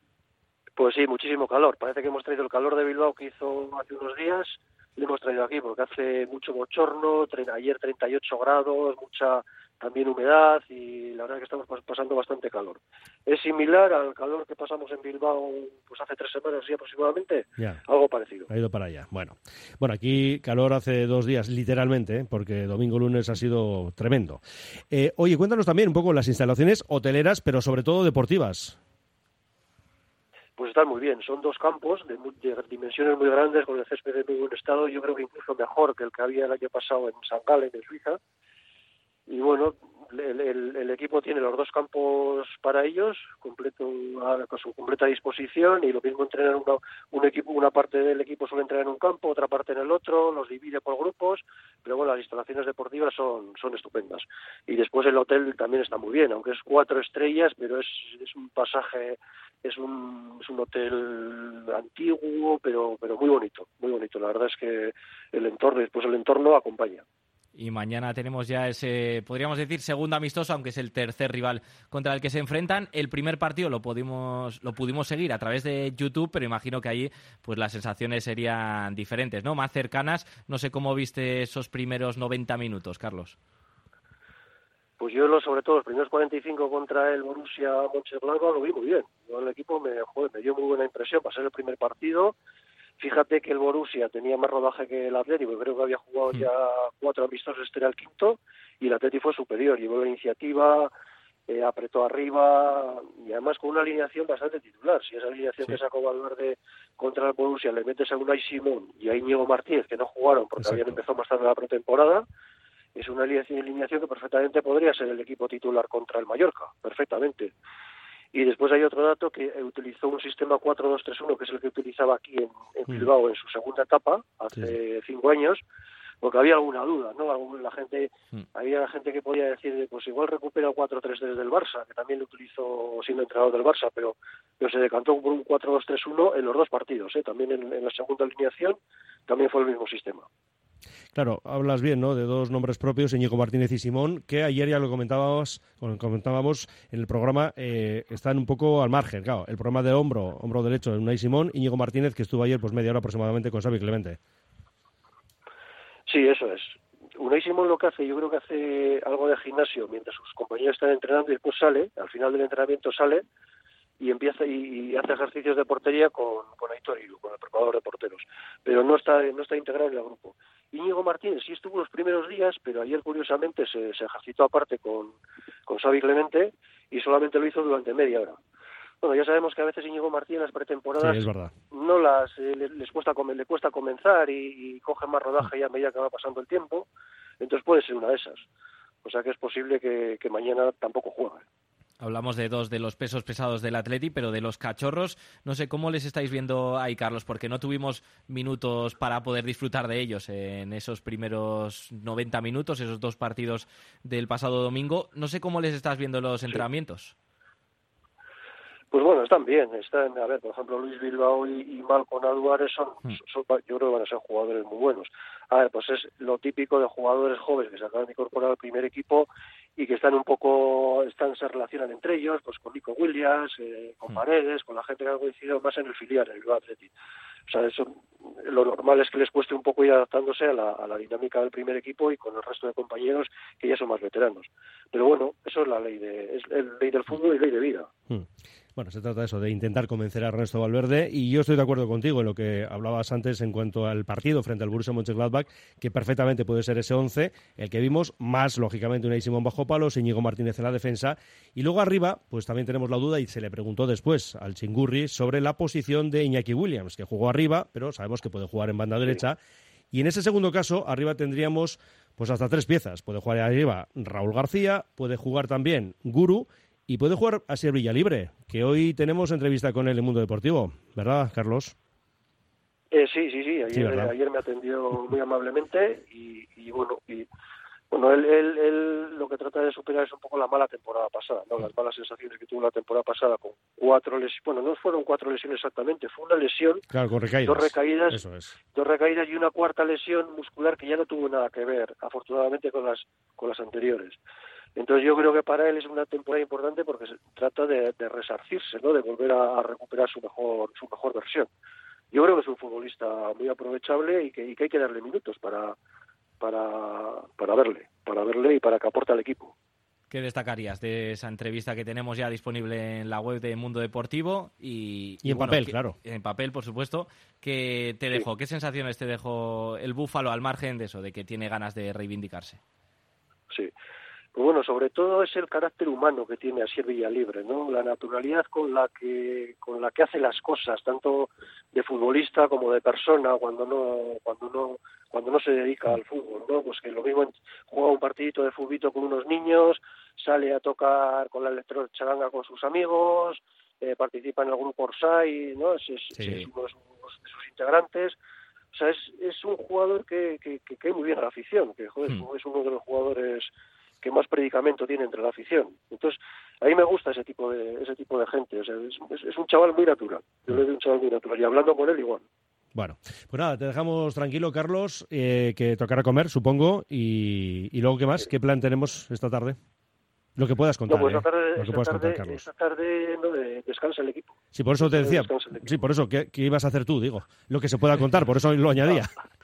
Pues sí, muchísimo calor. Parece que hemos traído el calor de Bilbao que hizo hace unos días, lo hemos traído aquí porque hace mucho bochorno, tre- ayer treinta y ocho grados, mucha también humedad y la verdad que estamos pas- pasando bastante calor. Es similar al calor que pasamos en Bilbao pues hace tres semanas sí, aproximadamente, Ya. algo parecido. Ha ido para allá. Bueno, bueno, aquí calor hace dos días, literalmente, ¿eh? Porque domingo lunes ha sido tremendo. Eh, oye, cuéntanos también un poco las instalaciones hoteleras, pero sobre todo deportivas. Pues están muy bien, son dos campos de, mu- de dimensiones muy grandes, con el césped de muy buen estado, yo creo que incluso mejor que el que había el año pasado en San Galen, en Suiza. Y bueno, el, el- el equipo tiene los dos campos para ellos, completo, a, con su completa disposición, y lo mismo entrenan una, un equipo, una parte del equipo suele entrenar en un campo, otra parte en el otro, los divide por grupos, pero bueno, las instalaciones deportivas son, son estupendas. Y después el hotel también está muy bien, aunque es cuatro estrellas, pero es, es un pasaje, es un, es un hotel antiguo, pero, pero muy bonito, muy bonito. La verdad es que el entorno, después el entorno acompaña. Y mañana tenemos ya ese, podríamos decir, segundo amistoso, aunque es el tercer rival contra el que se enfrentan. El primer partido lo pudimos, lo pudimos seguir a través de YouTube, pero imagino que ahí pues las sensaciones serían diferentes, ¿no? Más cercanas. No sé cómo viste esos primeros noventa minutos, Carlos. Pues yo, lo, sobre todo, los primeros cuarenta y cinco contra el Borussia Mönchengladbach lo vi muy bien. Yo, el equipo me, joder, me dio muy buena impresión para ser el primer partido. Fíjate que el Borussia tenía más rodaje que el Atlético, creo que había jugado ya cuatro amistosos, este era el quinto, y el Atlético fue superior, llevó la iniciativa, eh, apretó arriba, y además con una alineación bastante titular. Si esa alineación Sí. que sacó Valverde contra el Borussia le metes a Unai Simón y a Íñigo Martínez, que no jugaron porque Exacto. habían empezado más tarde la pretemporada, es una alineación alineación que perfectamente podría ser el equipo titular contra el Mallorca, perfectamente. Y después hay otro dato que utilizó un sistema cuatro dos tres uno, que es el que utilizaba aquí en, en Mm. Bilbao en su segunda etapa, hace cinco años, porque había alguna duda, ¿no? Algún- La gente, Mm. había gente que podía decir, pues igual recupera el cuatro tres tres del Barça, que también lo utilizó siendo entrenador del Barça, pero, pero se decantó por un cuatro dos tres uno en los dos partidos, ¿eh? También en, en la segunda alineación, también fue el mismo sistema. Claro, hablas bien, ¿no? De dos nombres propios, Íñigo Martínez y Simón, que ayer ya lo comentábamos, comentábamos en el programa, eh, están un poco al margen. Claro, el problema de hombro, hombro derecho de Unai Simón, Íñigo Martínez, que estuvo ayer pues media hora aproximadamente con Xavi Clemente. Sí, eso es. Unai Simón lo que hace, yo creo que hace algo de gimnasio mientras sus compañeros están entrenando y después sale, al final del entrenamiento sale y empieza y, y hace ejercicios de portería con, con Aitor Iru, con el preparador de porteros, pero no está no está integrado en el grupo. Íñigo Martínez sí estuvo los primeros días, pero ayer curiosamente se, se ejercitó aparte con, con Xavi Clemente y solamente lo hizo durante media hora. Bueno, ya sabemos que a veces Íñigo Martínez en las pretemporadas Sí, es verdad. no las eh, les, les cuesta come- le cuesta comenzar y, y coge más rodaje ya a medida que va pasando el tiempo, entonces puede ser una de esas. O sea que es posible que, que mañana tampoco juegue. Hablamos de dos de los pesos pesados del Atleti, pero de los cachorros, no sé cómo les estáis viendo ahí, Carlos, porque no tuvimos minutos para poder disfrutar de ellos en esos primeros noventa minutos, esos dos partidos del pasado domingo. No sé cómo les estás viendo los entrenamientos. Pues bueno, están bien, están, a ver, por ejemplo, Luis Bilbao y, y Malcom Álvarez son, son, yo creo que van a ser jugadores muy buenos. A ver, pues es lo típico de jugadores jóvenes que se acaban de incorporar al primer equipo y que están un poco, están se relacionan entre ellos, pues con Nico Williams, eh, con Paredes, con la gente que ha coincidido más en el filial, en el Bilbao Athletic. O sea, eso, lo normal es que les cueste un poco ir adaptándose a la, a la dinámica del primer equipo y con el resto de compañeros que ya son más veteranos. Pero bueno, eso es la ley de, es la ley del fútbol y ley de vida. Hmm. Bueno, se trata de eso, de intentar convencer a Ernesto Valverde, y yo estoy de acuerdo contigo en lo que hablabas antes en cuanto al partido frente al Borussia Mönchengladbach, que perfectamente puede ser ese once, el que vimos, más lógicamente Unai Simón bajo palos, Íñigo Martínez en la defensa, y luego arriba, pues también tenemos la duda, y se le preguntó después al Chingurri sobre la posición de Iñaki Williams, que jugó arriba, pero sabemos que puede jugar en banda sí. derecha, y en ese segundo caso, arriba tendríamos pues hasta tres piezas, puede jugar arriba Raúl García, puede jugar también Guru, y puede jugar Asier Villalibre, que hoy tenemos entrevista con él en Mundo Deportivo, ¿verdad, Carlos? Eh, sí, sí, sí. Ayer, sí ayer me atendió muy amablemente y, y bueno, y bueno, él, él, él lo que trata de superar es un poco la mala temporada pasada, ¿no? Las malas sensaciones que tuvo la temporada pasada con cuatro lesiones. Bueno, no fueron cuatro lesiones exactamente, fue una lesión. Claro, con recaídas. Dos recaídas. Eso es. Dos recaídas y una cuarta lesión muscular que ya no tuvo nada que ver, afortunadamente, con las con las anteriores. Entonces yo creo que para él es una temporada importante porque se trata de, de resarcirse, ¿no? De volver a, a recuperar su mejor su mejor versión. Yo creo que es un futbolista muy aprovechable y que, y que hay que darle minutos para para para verle, para verle y para que aporte al equipo. ¿Qué destacarías de esa entrevista que tenemos ya disponible en la web de Mundo Deportivo? Y, y en y bueno, papel, que, claro. En papel, por supuesto. ¿Qué te dejó? Sí. ¿Qué sensaciones te dejó el Búfalo al margen de eso, de que tiene ganas de reivindicarse? Sí. Pues bueno, sobre todo es el carácter humano que tiene Asier Villalibre, ¿no? La naturalidad con la que con la que hace las cosas, tanto de futbolista como de persona, cuando no cuando no cuando no se dedica al fútbol, ¿no? Pues que lo mismo juega un partidito de futbito con unos niños, sale a tocar con la electrocharanga con sus amigos, eh, participa en el grupo Orsay, ¿no? Es, es, sí. es uno de sus, de sus integrantes. O sea, es, es un jugador que, que, que cae muy bien a la afición, que joder, hmm. es uno de los jugadores que más predicamento tiene entre la afición. Entonces, a mí me gusta ese tipo de ese tipo de gente. O sea, es, es, es un chaval muy natural. Yo le doy un chaval muy natural. Y hablando con él, igual. Bueno, pues nada, te dejamos tranquilo, Carlos, eh, que tocará comer, supongo. Y, y luego, ¿qué más? ¿Qué plan tenemos esta tarde? Lo que puedas contar, no, pues esta tarde, ¿eh? Lo que puedas tarde, contar, Carlos. Esta tarde no, de, descansa el equipo. Sí, por eso te decía. Sí, por eso, ¿qué, ¿qué ibas a hacer tú? Digo, lo que se pueda contar, por eso lo añadía.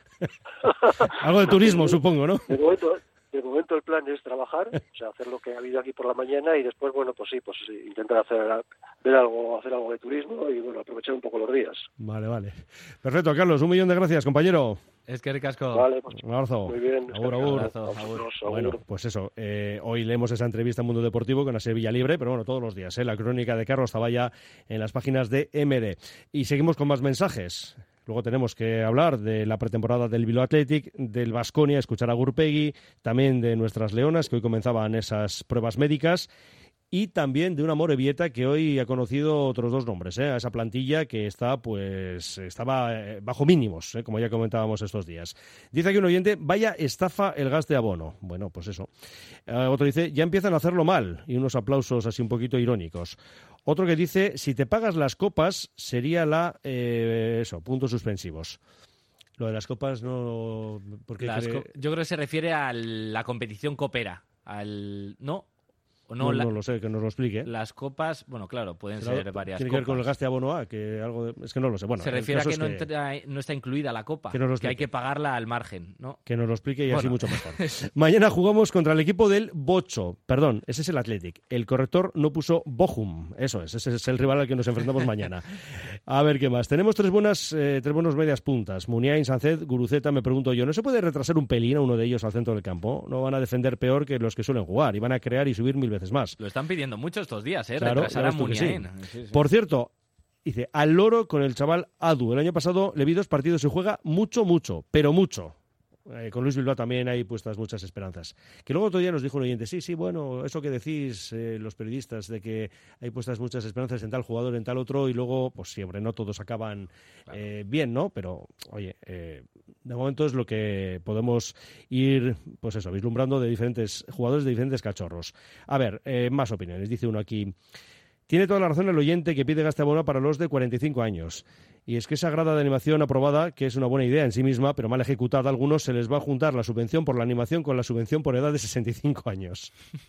Algo de turismo, supongo, ¿no? De momento, de momento el plan es trabajar, o sea, hacer lo que ha habido aquí por la mañana y después, bueno, pues sí, pues sí, intentar hacer ver algo, hacer algo de turismo y, bueno, aprovechar un poco los días. Vale, vale. Perfecto, Carlos, un millón de gracias, compañero. Es que ricasco. Vale, pues, un abrazo. Muy bien. Agur, agur. Abrazo, agur. Bueno, pues eso, eh, hoy leemos esa entrevista en Mundo Deportivo con Asier Villalibre, pero bueno, todos los días, ¿eh? La crónica de Carlos Zavalla en las páginas de M D. Y seguimos con más mensajes. Luego tenemos que hablar de la pretemporada del Bilbao Athletic, del Baskonia, escuchar a Gurpegui, también de nuestras leonas, que hoy comenzaban esas pruebas médicas, y también de una Morevieta que hoy ha conocido otros dos nombres, ¿eh? A esa plantilla que está, pues, estaba bajo mínimos, ¿eh? Como ya comentábamos estos días. Dice aquí un oyente, vaya estafa el gas de abono. Bueno, pues eso. Uh, otro dice, ya empiezan a hacerlo mal, y unos aplausos así un poquito irónicos. Otro que dice, si te pagas las copas, sería la, eh, eso, puntos suspensivos. Lo de las copas no... Porque las cree... co- yo creo que se refiere a la competición copera, al... ¿No? ¿O no? No, la... no lo sé, que nos lo explique. Las copas, bueno, claro, pueden Claro, ser varias tiene copas. que ver con el gasto de abono A, que algo de... es que no lo sé. Bueno, se refiere a que, es no, que... Entra, no está incluida la copa, que, nos que hay que pagarla al margen, ¿no? Que nos lo explique y bueno. así mucho mejor. Mañana jugamos contra el equipo del Bocho, perdón, ese es el Athletic. El corrector no puso Bochum, eso es, ese es el rival al que nos enfrentamos mañana. A ver qué más. Tenemos tres buenas, eh, tres buenos medias puntas. Muniain, Sánchez, Guruceta, me pregunto yo, ¿no se puede retrasar un pelín a uno de ellos al centro del campo? No van a defender peor que los que suelen jugar y van a crear y subir mil veces más. Lo están pidiendo mucho estos días. ¿eh? Claro, Retrasar a Muniain. Sí. Sí, sí. Por cierto, dice, al loro con el chaval Adu. El año pasado le vi dos partidos y juega mucho, mucho, pero mucho. Eh, con Luis Bilbao también hay puestas muchas esperanzas. Que luego otro día nos dijo un oyente, sí, sí, bueno, eso que decís eh, los periodistas de que hay puestas muchas esperanzas en tal jugador, en tal otro, y luego, pues siempre, no todos acaban eh, bien, ¿no? Pero, oye, eh, de momento es lo que podemos ir, pues eso, vislumbrando de diferentes jugadores de diferentes cachorros. A ver, eh, más opiniones. Dice uno aquí, tiene toda la razón el oyente que pide gaste abono para los de cuarenta y cinco años. Y es que esa grada de animación aprobada, que es una buena idea en sí misma, pero mal ejecutada, a algunos se les va a juntar la subvención por la animación con la subvención por edad de sesenta y cinco años.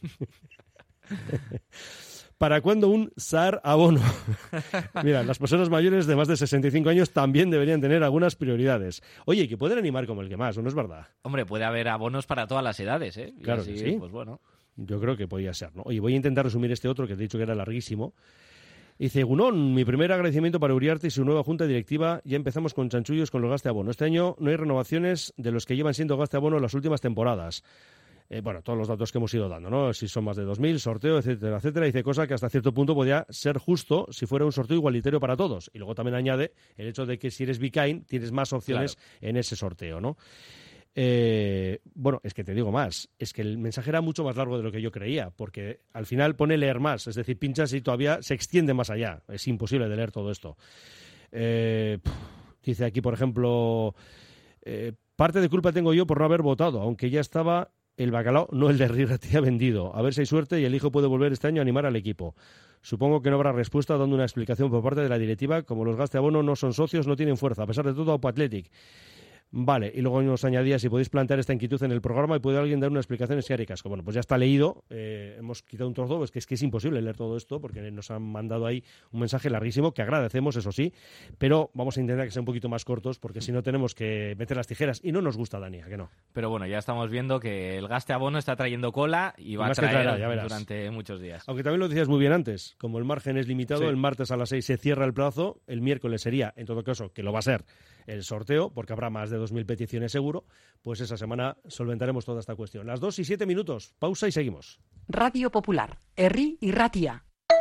¿Para cuándo un S A R abono? Mira, las personas mayores de más de sesenta y cinco años también deberían tener algunas prioridades. Oye, que pueden animar como el que más, ¿o no es verdad? Hombre, puede haber abonos para todas las edades, ¿eh? Y claro así, que sí. Pues bueno. Yo creo que podía ser, ¿no? Oye, voy a intentar resumir este otro, que te he dicho que era larguísimo. Dice, Gunón, mi primer agradecimiento para Uriarte y su nueva junta directiva. Ya empezamos con chanchullos con los gaste abono. Este año no hay renovaciones de los que llevan siendo gaste abono las últimas temporadas. Eh, bueno, todos los datos que hemos ido dando, ¿no? Si son más de dos mil, sorteo, etcétera, etcétera. Dice cosa que hasta cierto punto podría ser justo si fuera un sorteo igualitario para todos. Y luego también añade el hecho de que si eres Vikain tienes más opciones claro. en ese sorteo, ¿no? Eh, bueno, es que te digo más, es que el mensaje era mucho más largo de lo que yo creía, porque al final pone leer más, es decir, pinchas y todavía se extiende más allá, es imposible de leer todo esto. Eh, dice aquí, por ejemplo, eh, parte de culpa tengo yo por no haber votado, aunque ya estaba el bacalao, no el de Rirratía vendido. A ver si hay suerte y el hijo puede volver este año a animar al equipo. Supongo que no habrá respuesta dando una explicación por parte de la directiva, como los gaste abono no son socios, no tienen fuerza, a pesar de todo, Aupa Athletic. Vale, y luego nos añadía si podéis plantear esta inquietud en el programa y puede alguien dar una explicación en y Casco. Bueno, pues ya está leído, eh, hemos quitado un trozo, pues que es que es imposible leer todo esto porque nos han mandado ahí un mensaje larguísimo que agradecemos, eso sí, pero vamos a intentar que sean un poquito más cortos porque si no tenemos que meter las tijeras y no nos gusta, Dani, ¿a que no? Pero bueno, ya estamos viendo que el gaste abono está trayendo cola y va y a traer traerá, ya verás. Durante muchos días. Aunque también lo decías muy bien antes, como el margen es limitado, sí. El martes a las seis se cierra el plazo, el miércoles sería, en todo caso, que lo va a ser, el sorteo, porque habrá más de dos mil peticiones seguro, pues esa semana solventaremos toda esta cuestión. Las dos y siete minutos, pausa y seguimos. Radio Popular, Herri y Ratia.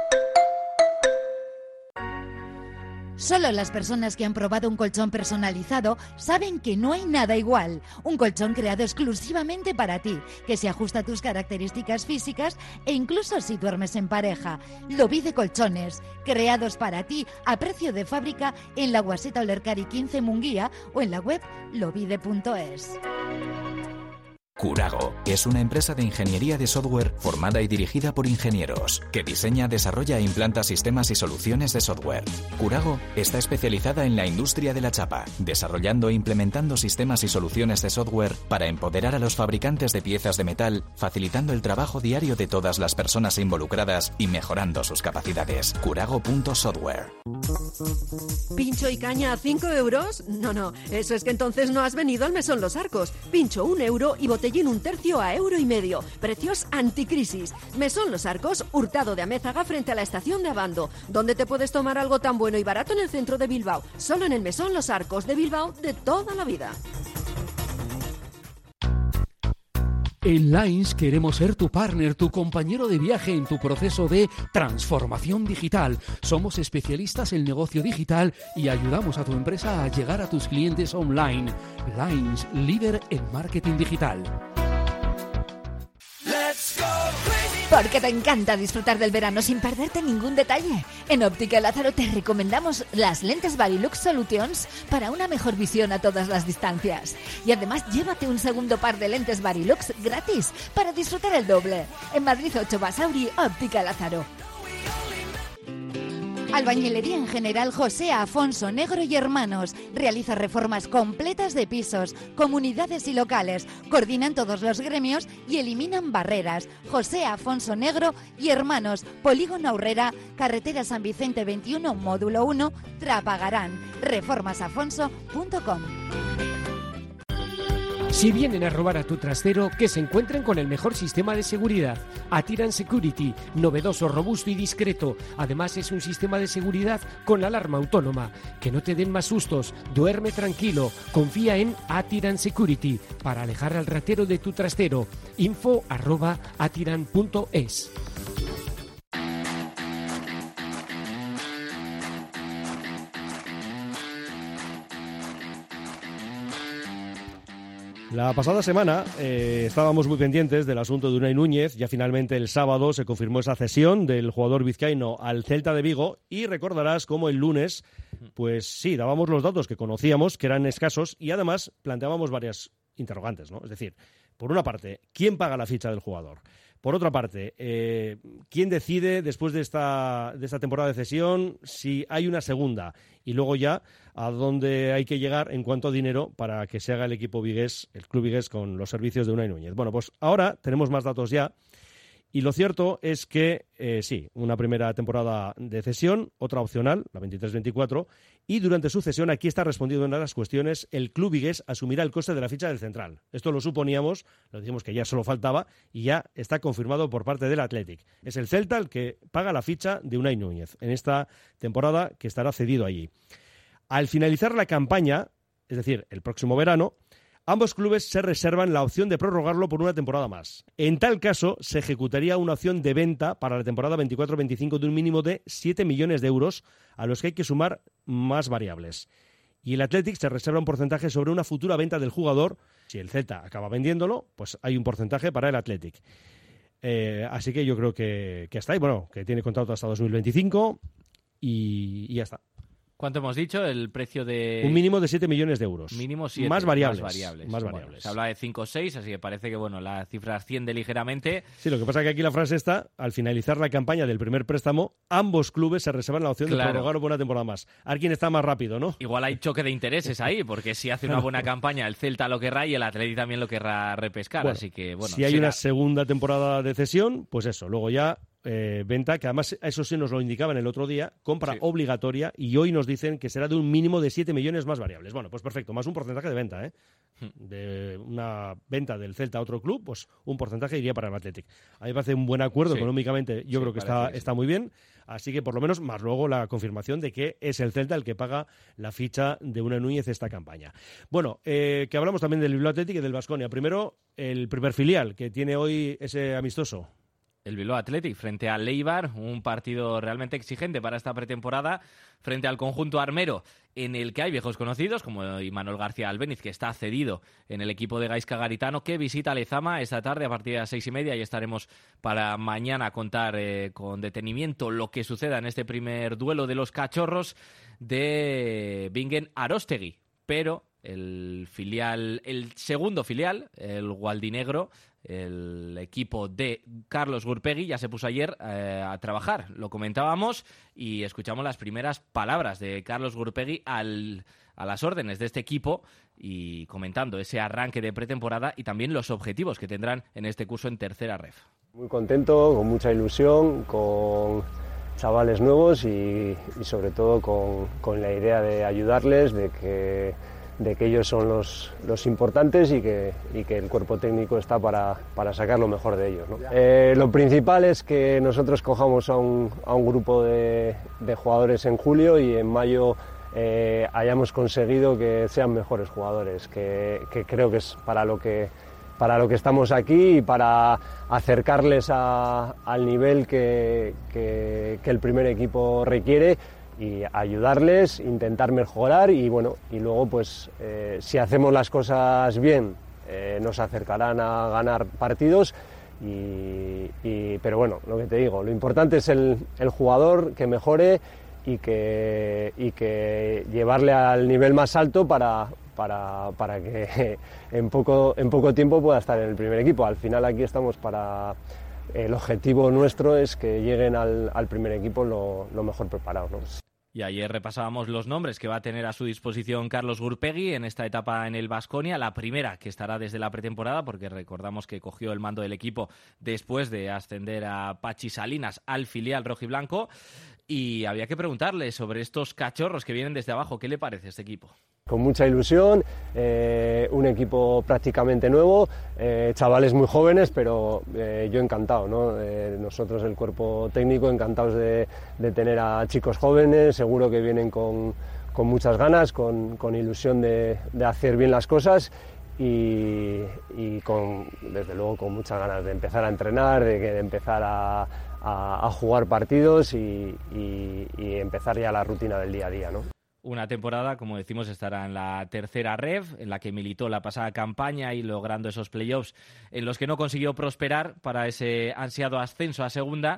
Solo las personas que han probado un colchón personalizado saben que no hay nada igual. Un colchón creado exclusivamente para ti, que se ajusta a tus características físicas e incluso si duermes en pareja. Lobide Colchones, creados para ti a precio de fábrica en la Guaseta Olercari quince Munguía o en la web lobide punto es. Curago es una empresa de ingeniería de software formada y dirigida por ingenieros, que diseña, desarrolla e implanta sistemas y soluciones de software. Curago está especializada en la industria de la chapa, desarrollando e implementando sistemas y soluciones de software para empoderar a los fabricantes de piezas de metal, facilitando el trabajo diario de todas las personas involucradas y mejorando sus capacidades. Curago punto software. ¿Pincho y caña a cinco euros? No, no, eso es que entonces no has venido al Mesón Los Arcos. Pincho un euro y botellín un tercio a euro y medio. Precios anticrisis. Mesón Los Arcos, Hurtado de Amézaga frente a la estación de Abando. ¿Dónde te puedes tomar algo tan bueno y barato? En el centro de Bilbao. Solo en el Mesón Los Arcos de Bilbao de toda la vida. En Lines queremos ser tu partner, tu compañero de viaje en tu proceso de transformación digital. Somos especialistas en negocio digital y ayudamos a tu empresa a llegar a tus clientes online. Lines, líder en marketing digital. Porque te encanta disfrutar del verano sin perderte ningún detalle. En Óptica Lázaro te recomendamos las lentes Varilux Solutions para una mejor visión a todas las distancias. Y además llévate un segundo par de lentes Varilux gratis para disfrutar el doble. En Madrid ocho Basauri, Óptica Lázaro. Albañilería en general José Afonso Negro y Hermanos. Realiza reformas completas de pisos, comunidades y locales. Coordinan todos los gremios y eliminan barreras. José Afonso Negro y Hermanos. Polígono Aurrera, Carretera San Vicente veintiuno, Módulo uno, Trapagarán. reformas afonso punto com. Si vienen a robar a tu trastero, que se encuentren con el mejor sistema de seguridad. Atiran Security, novedoso, robusto y discreto. Además es un sistema de seguridad con alarma autónoma. Que no te den más sustos, duerme tranquilo. Confía en Atiran Security para alejar al ratero de tu trastero. Info arroba atiran punto es. La pasada semana eh, estábamos muy pendientes del asunto de Unai Núñez. Ya finalmente el sábado se confirmó esa cesión del jugador vizcaíno al Celta de Vigo y recordarás cómo el lunes, pues sí, dábamos los datos que conocíamos, que eran escasos, y además planteábamos varias interrogantes, ¿no? Es decir, por una parte, ¿quién paga la ficha del jugador? Por otra parte, eh, ¿quién decide después de esta, de esta temporada de cesión si hay una segunda? Y luego ya a dónde hay que llegar en cuanto a dinero para que se haga el equipo vigués, el club vigués, con los servicios de Unai Núñez. Bueno, pues ahora tenemos más datos ya. Y lo cierto es que, eh, sí, una primera temporada de cesión, otra opcional, la veintitrés veinticuatro, y durante su cesión, aquí está respondiendo una de las cuestiones, el club vigués asumirá el coste de la ficha del central. Esto lo suponíamos, lo dijimos que ya solo faltaba, y ya está confirmado por parte del Athletic. Es el Celta el que paga la ficha de Unai Núñez en esta temporada que estará cedido allí. Al finalizar la campaña, es decir, el próximo verano, ambos clubes se reservan la opción de prorrogarlo por una temporada más. En tal caso, se ejecutaría una opción de venta para la temporada veinticuatro veinticinco de un mínimo de siete millones de euros, a los que hay que sumar más variables. Y el Athletic se reserva un porcentaje sobre una futura venta del jugador. Si el Celta acaba vendiéndolo, pues hay un porcentaje para el Athletic. Eh, así que yo creo que, que hasta ahí, bueno, que tiene contrato hasta dos mil veinticinco y, y ya está. ¿Cuánto hemos dicho? El precio de... Un mínimo de siete millones de euros. Mínimo siete. Más variables. Más variables. Más Bueno, variables. se habla de cinco o seis, así que parece que bueno, la cifra asciende ligeramente. Sí, lo que pasa es que aquí la frase está, al finalizar la campaña del primer préstamo, ambos clubes se reservan la opción Claro. de prorrogarlo por una temporada más. A ver quién está más rápido, ¿no? Igual hay choque de intereses ahí, porque si hace una buena campaña, el Celta lo querrá y el Atleti también lo querrá repescar. Bueno, así que, bueno, si hay será- una segunda temporada de cesión, pues eso, luego ya eh, venta, que además eso sí nos lo indicaban el otro día, compra Sí. obligatoria, y hoy nos dicen que será de un mínimo de siete millones más variables. Bueno, pues perfecto, más un porcentaje de venta, ¿eh? De una venta del Celta a otro club, pues un porcentaje iría para el Athletic. A mí me parece un buen acuerdo Sí. económicamente, yo Sí, creo que parece está, que sí. está muy bien, así que por lo menos más luego la confirmación de que es el Celta el que paga la ficha de Unai Núñez esta campaña. Bueno, eh, que hablamos también del Bilbao Athletic y del Baskonia. Primero, el primer filial que tiene hoy ese amistoso. El Bilbao Athletic frente al Eibar, un partido realmente exigente para esta pretemporada, frente al conjunto armero, en el que hay viejos conocidos, como Imanol García Albéniz, que está cedido en el equipo de Gaizka Garitano, que visita Lezama esta tarde a partir de las seis y media, y estaremos para mañana a contar eh, con detenimiento lo que suceda en este primer duelo de los cachorros de Bingen Aróstegui. Pero el filial, el segundo filial, el Gualdinegro, el equipo de Carlos Gurpegui, ya se puso ayer eh, a trabajar. Lo comentábamos y escuchamos las primeras palabras de Carlos Gurpegui al, a las órdenes de este equipo, y comentando ese arranque de pretemporada y también los objetivos que tendrán en este curso en tercera ref. Muy contento, con mucha ilusión, con chavales nuevos y, y sobre todo con, con la idea de ayudarles, de que, de que ellos son los, los importantes y que, y que el cuerpo técnico está para, para sacar lo mejor de ellos, ¿no? Eh, lo principal es que nosotros cojamos a un, a un grupo de, de jugadores en julio y en mayo eh, hayamos conseguido que sean mejores jugadores, que, que creo que es para lo que para lo que estamos aquí y para acercarles a, al nivel que, que, que el primer equipo requiere y ayudarles, intentar mejorar y bueno, y luego pues eh, si hacemos las cosas bien eh, nos acercarán a ganar partidos y, y, pero bueno, lo que te digo, lo importante es el, el jugador que mejore y que, y que llevarle al nivel más alto para, para, para que en poco, en poco tiempo pueda estar en el primer equipo. Al final aquí estamos para... El objetivo nuestro es que lleguen al, al primer equipo lo, lo mejor preparados, ¿no? Y ayer repasábamos los nombres que va a tener a su disposición Carlos Gurpegui en esta etapa en el Baskonia, la primera que estará desde la pretemporada, porque recordamos que cogió el mando del equipo después de ascender a Pachi Salinas al filial rojiblanco, y había que preguntarle sobre estos cachorros que vienen desde abajo. ¿Qué le parece este equipo? Con mucha ilusión, eh, un equipo prácticamente nuevo, eh, chavales muy jóvenes, pero eh, yo encantado, ¿no? Eh, nosotros, el cuerpo técnico, encantados de, de tener a chicos jóvenes, seguro que vienen con, con muchas ganas, con, con ilusión de, de hacer bien las cosas y, y con, desde luego con muchas ganas de empezar a entrenar, de, de empezar a, a, a jugar partidos y, y, y empezar ya la rutina del día a día, ¿no? Una temporada, como decimos, estará en la tercera ref, en la que militó la pasada campaña y logrando esos playoffs en los que no consiguió prosperar para ese ansiado ascenso a segunda.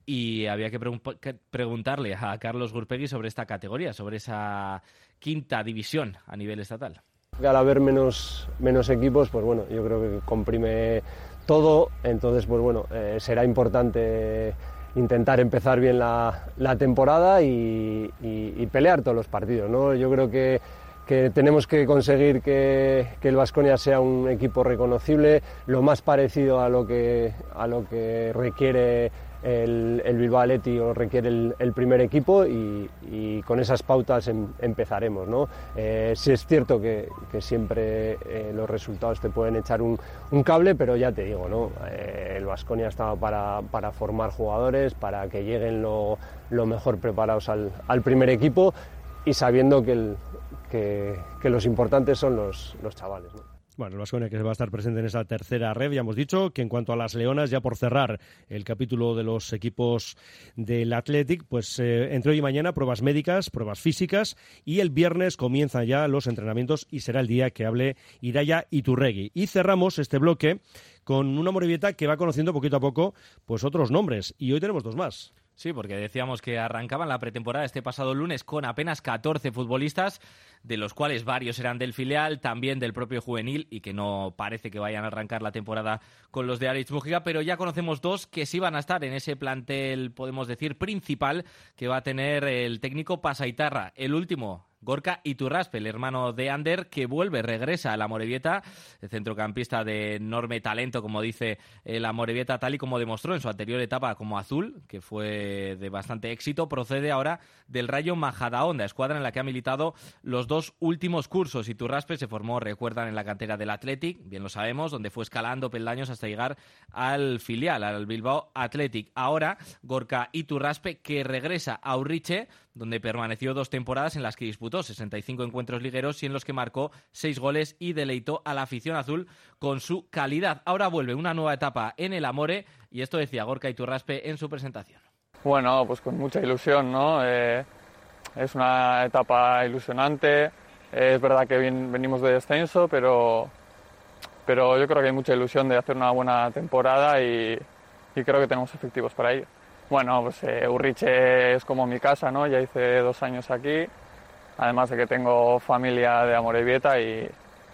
Y había que, pre- que preguntarle a Carlos Gurpegui sobre esta categoría, sobre esa quinta división a nivel estatal. Al haber menos, menos equipos, pues bueno, yo creo que comprime todo, entonces pues bueno, eh, será importante intentar empezar bien la, la temporada y, y, y pelear todos los partidos, ¿no? Yo creo que, que tenemos que conseguir que, que el Baskonia sea un equipo reconocible, lo más parecido a lo que, a lo que requiere el, el Bilbao Athletic o requiere el, el primer equipo y, y con esas pautas em, empezaremos, ¿no? Eh, sí es cierto que, que siempre eh, los resultados te pueden echar un, un cable, pero ya te digo, ¿no? Eh, el Baskonia estaba para, para formar jugadores, para que lleguen lo, lo mejor preparados al, al primer equipo y sabiendo que, el, que, que los importantes son los, los chavales, ¿no? Bueno, el Baskonia que va a estar presente en esa tercera ref, ya hemos dicho que en cuanto a las leonas, ya por cerrar el capítulo de los equipos del Athletic, pues eh, entre hoy y mañana pruebas médicas, pruebas físicas y el viernes comienzan ya los entrenamientos y será el día que hable Ireia Iturregui. Y cerramos este bloque con una Amorebieta que va conociendo poquito a poco pues otros nombres y hoy tenemos dos más. Sí, porque decíamos que arrancaban la pretemporada este pasado lunes con apenas catorce futbolistas, de los cuales varios eran del filial, también del propio juvenil, y que no parece que vayan a arrancar la temporada con los de Aritz Mújica, pero ya conocemos dos que sí van a estar en ese plantel, podemos decir, principal, que va a tener el técnico Pasaitarra. El último, Gorka Iturraspe, el hermano de Ander, que vuelve, regresa a la Amorebieta, el centrocampista de enorme talento, como dice la Amorebieta, tal y como demostró en su anterior etapa como azul, que fue de bastante éxito, procede ahora del Rayo Majadahonda, escuadra en la que ha militado los dos últimos cursos. Iturraspe se formó, recuerdan, en la cantera del Athletic, bien lo sabemos, donde fue escalando peldaños hasta llegar al filial, al Bilbao Athletic. Ahora, Gorka Iturraspe, que regresa a Urriche, donde permaneció dos temporadas en las que disputó sesenta y cinco encuentros ligueros y en los que marcó seis goles y deleitó a la afición azul con su calidad. Ahora vuelve una nueva etapa en el Amore y esto decía Gorka Iturraspe en su presentación. Bueno, pues con mucha ilusión, ¿no? Eh, es una etapa ilusionante. Eh, es verdad que bien, venimos de descenso, pero, pero yo creo que hay mucha ilusión de hacer una buena temporada y, y creo que tenemos efectivos para ello. Bueno, pues eh, Urriche es como mi casa, ¿no? Ya hice dos años aquí, además de que tengo familia de Amorebieta y,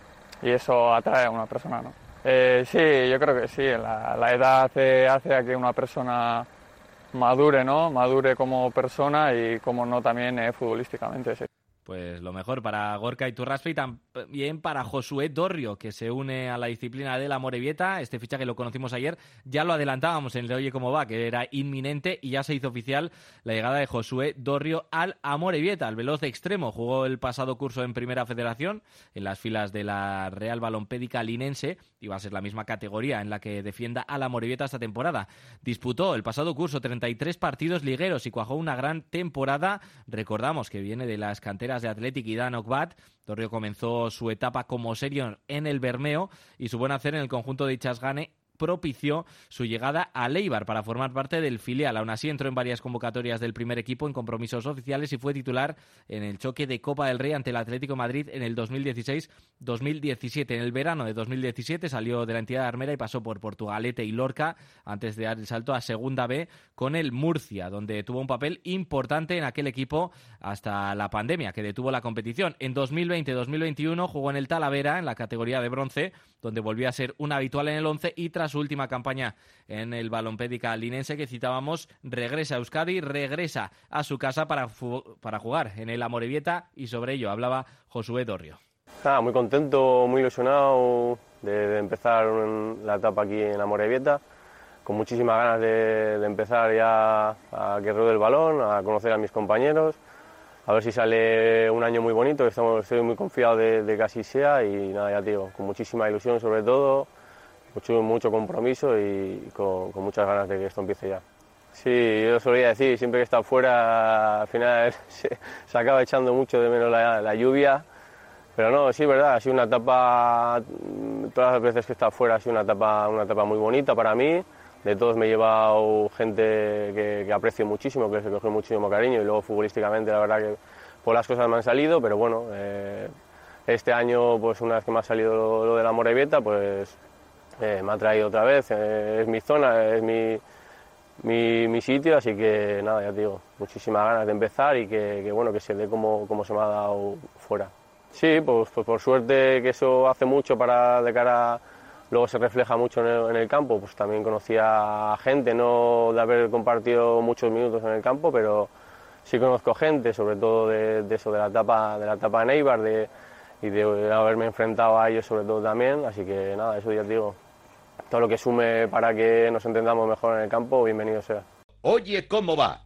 y eso atrae a una persona, ¿no? Eh, sí, yo creo que sí, la, la edad hace, hace a que una persona madure, ¿no? Madure como persona y como no también eh, futbolísticamente, sí. Pues lo mejor para Gorka Iturraspe y también para Josué Dorrio, que se une a la disciplina de la Amorebieta. Este fichaje lo conocimos ayer, ya lo adelantábamos en el Oye Cómo Va, que era inminente, y ya se hizo oficial la llegada de Josué Dorrio al Amorebieta. El veloz de extremo jugó el pasado curso en Primera Federación, en las filas de la Real Balompédica Linense, y va a ser la misma categoría en la que defienda a la Amorebieta esta temporada. Disputó el pasado curso treinta y tres partidos ligueros y cuajó una gran temporada. Recordamos que viene de las canteras de Athletic y Dan Okbat. Dorrio comenzó su etapa como senior en el Bermeo y su buen hacer en el conjunto de Ichasgane propició su llegada a Eibar para formar parte del filial. Aún así entró en varias convocatorias del primer equipo en compromisos oficiales y fue titular en el choque de Copa del Rey ante el Atlético de Madrid en el dos mil dieciséis dos mil diecisiete. En el verano de dos mil diecisiete salió de la entidad armera y pasó por Portugalete y Lorca antes de dar el salto a Segunda B con el Murcia, donde tuvo un papel importante en aquel equipo hasta la pandemia, que detuvo la competición. En dos mil veinte dos mil veintiuno jugó en el Talavera en la categoría de bronce, donde volvió a ser un habitual en el once y tras su última campaña en el Balompédica Linense que citábamos, regresa a Euskadi, regresa a su casa para, para jugar en el Amorebieta y sobre ello hablaba Josué Dorrio. Ah, muy contento, muy ilusionado de, de empezar la etapa aquí en la Amorebieta, con muchísimas ganas de, de empezar ya a que ruede el balón, a conocer a mis compañeros, a ver si sale un año muy bonito, estamos, estoy muy confiado de, de que así sea y nada, ya te digo, con muchísima ilusión sobre todo, mucho, mucho compromiso y con, con muchas ganas de que esto empiece ya. Sí, yo solía decir, siempre que está fuera, al final se, se acaba echando mucho de menos la, la lluvia, pero no, sí, es verdad, ha sido una etapa, todas las veces que he estado fuera ha sido una etapa, una etapa muy bonita para mí, de todos me he llevado gente que, que aprecio muchísimo, que se coge muchísimo cariño y luego futbolísticamente la verdad que pues las cosas me han salido, pero bueno, eh, este año, pues una vez que me ha salido lo, lo de la Morevieta, pues eh, me ha traído otra vez, eh, es mi zona, es mi, mi, mi sitio, así que nada, ya te digo, muchísimas ganas de empezar y que, que bueno, que se dé como, como se me ha dado fuera. Sí, pues, pues por suerte que eso hace mucho para de cara, luego se refleja mucho en el, en el campo, pues también conocía a gente, no de haber compartido muchos minutos en el campo, pero sí conozco gente, sobre todo de, de eso, de la etapa de la etapa de Neibar, de, y de haberme enfrentado a ellos sobre todo también, así que nada, eso ya te digo, todo lo que sume para que nos entendamos mejor en el campo, bienvenido sea. Oye, ¿cómo va?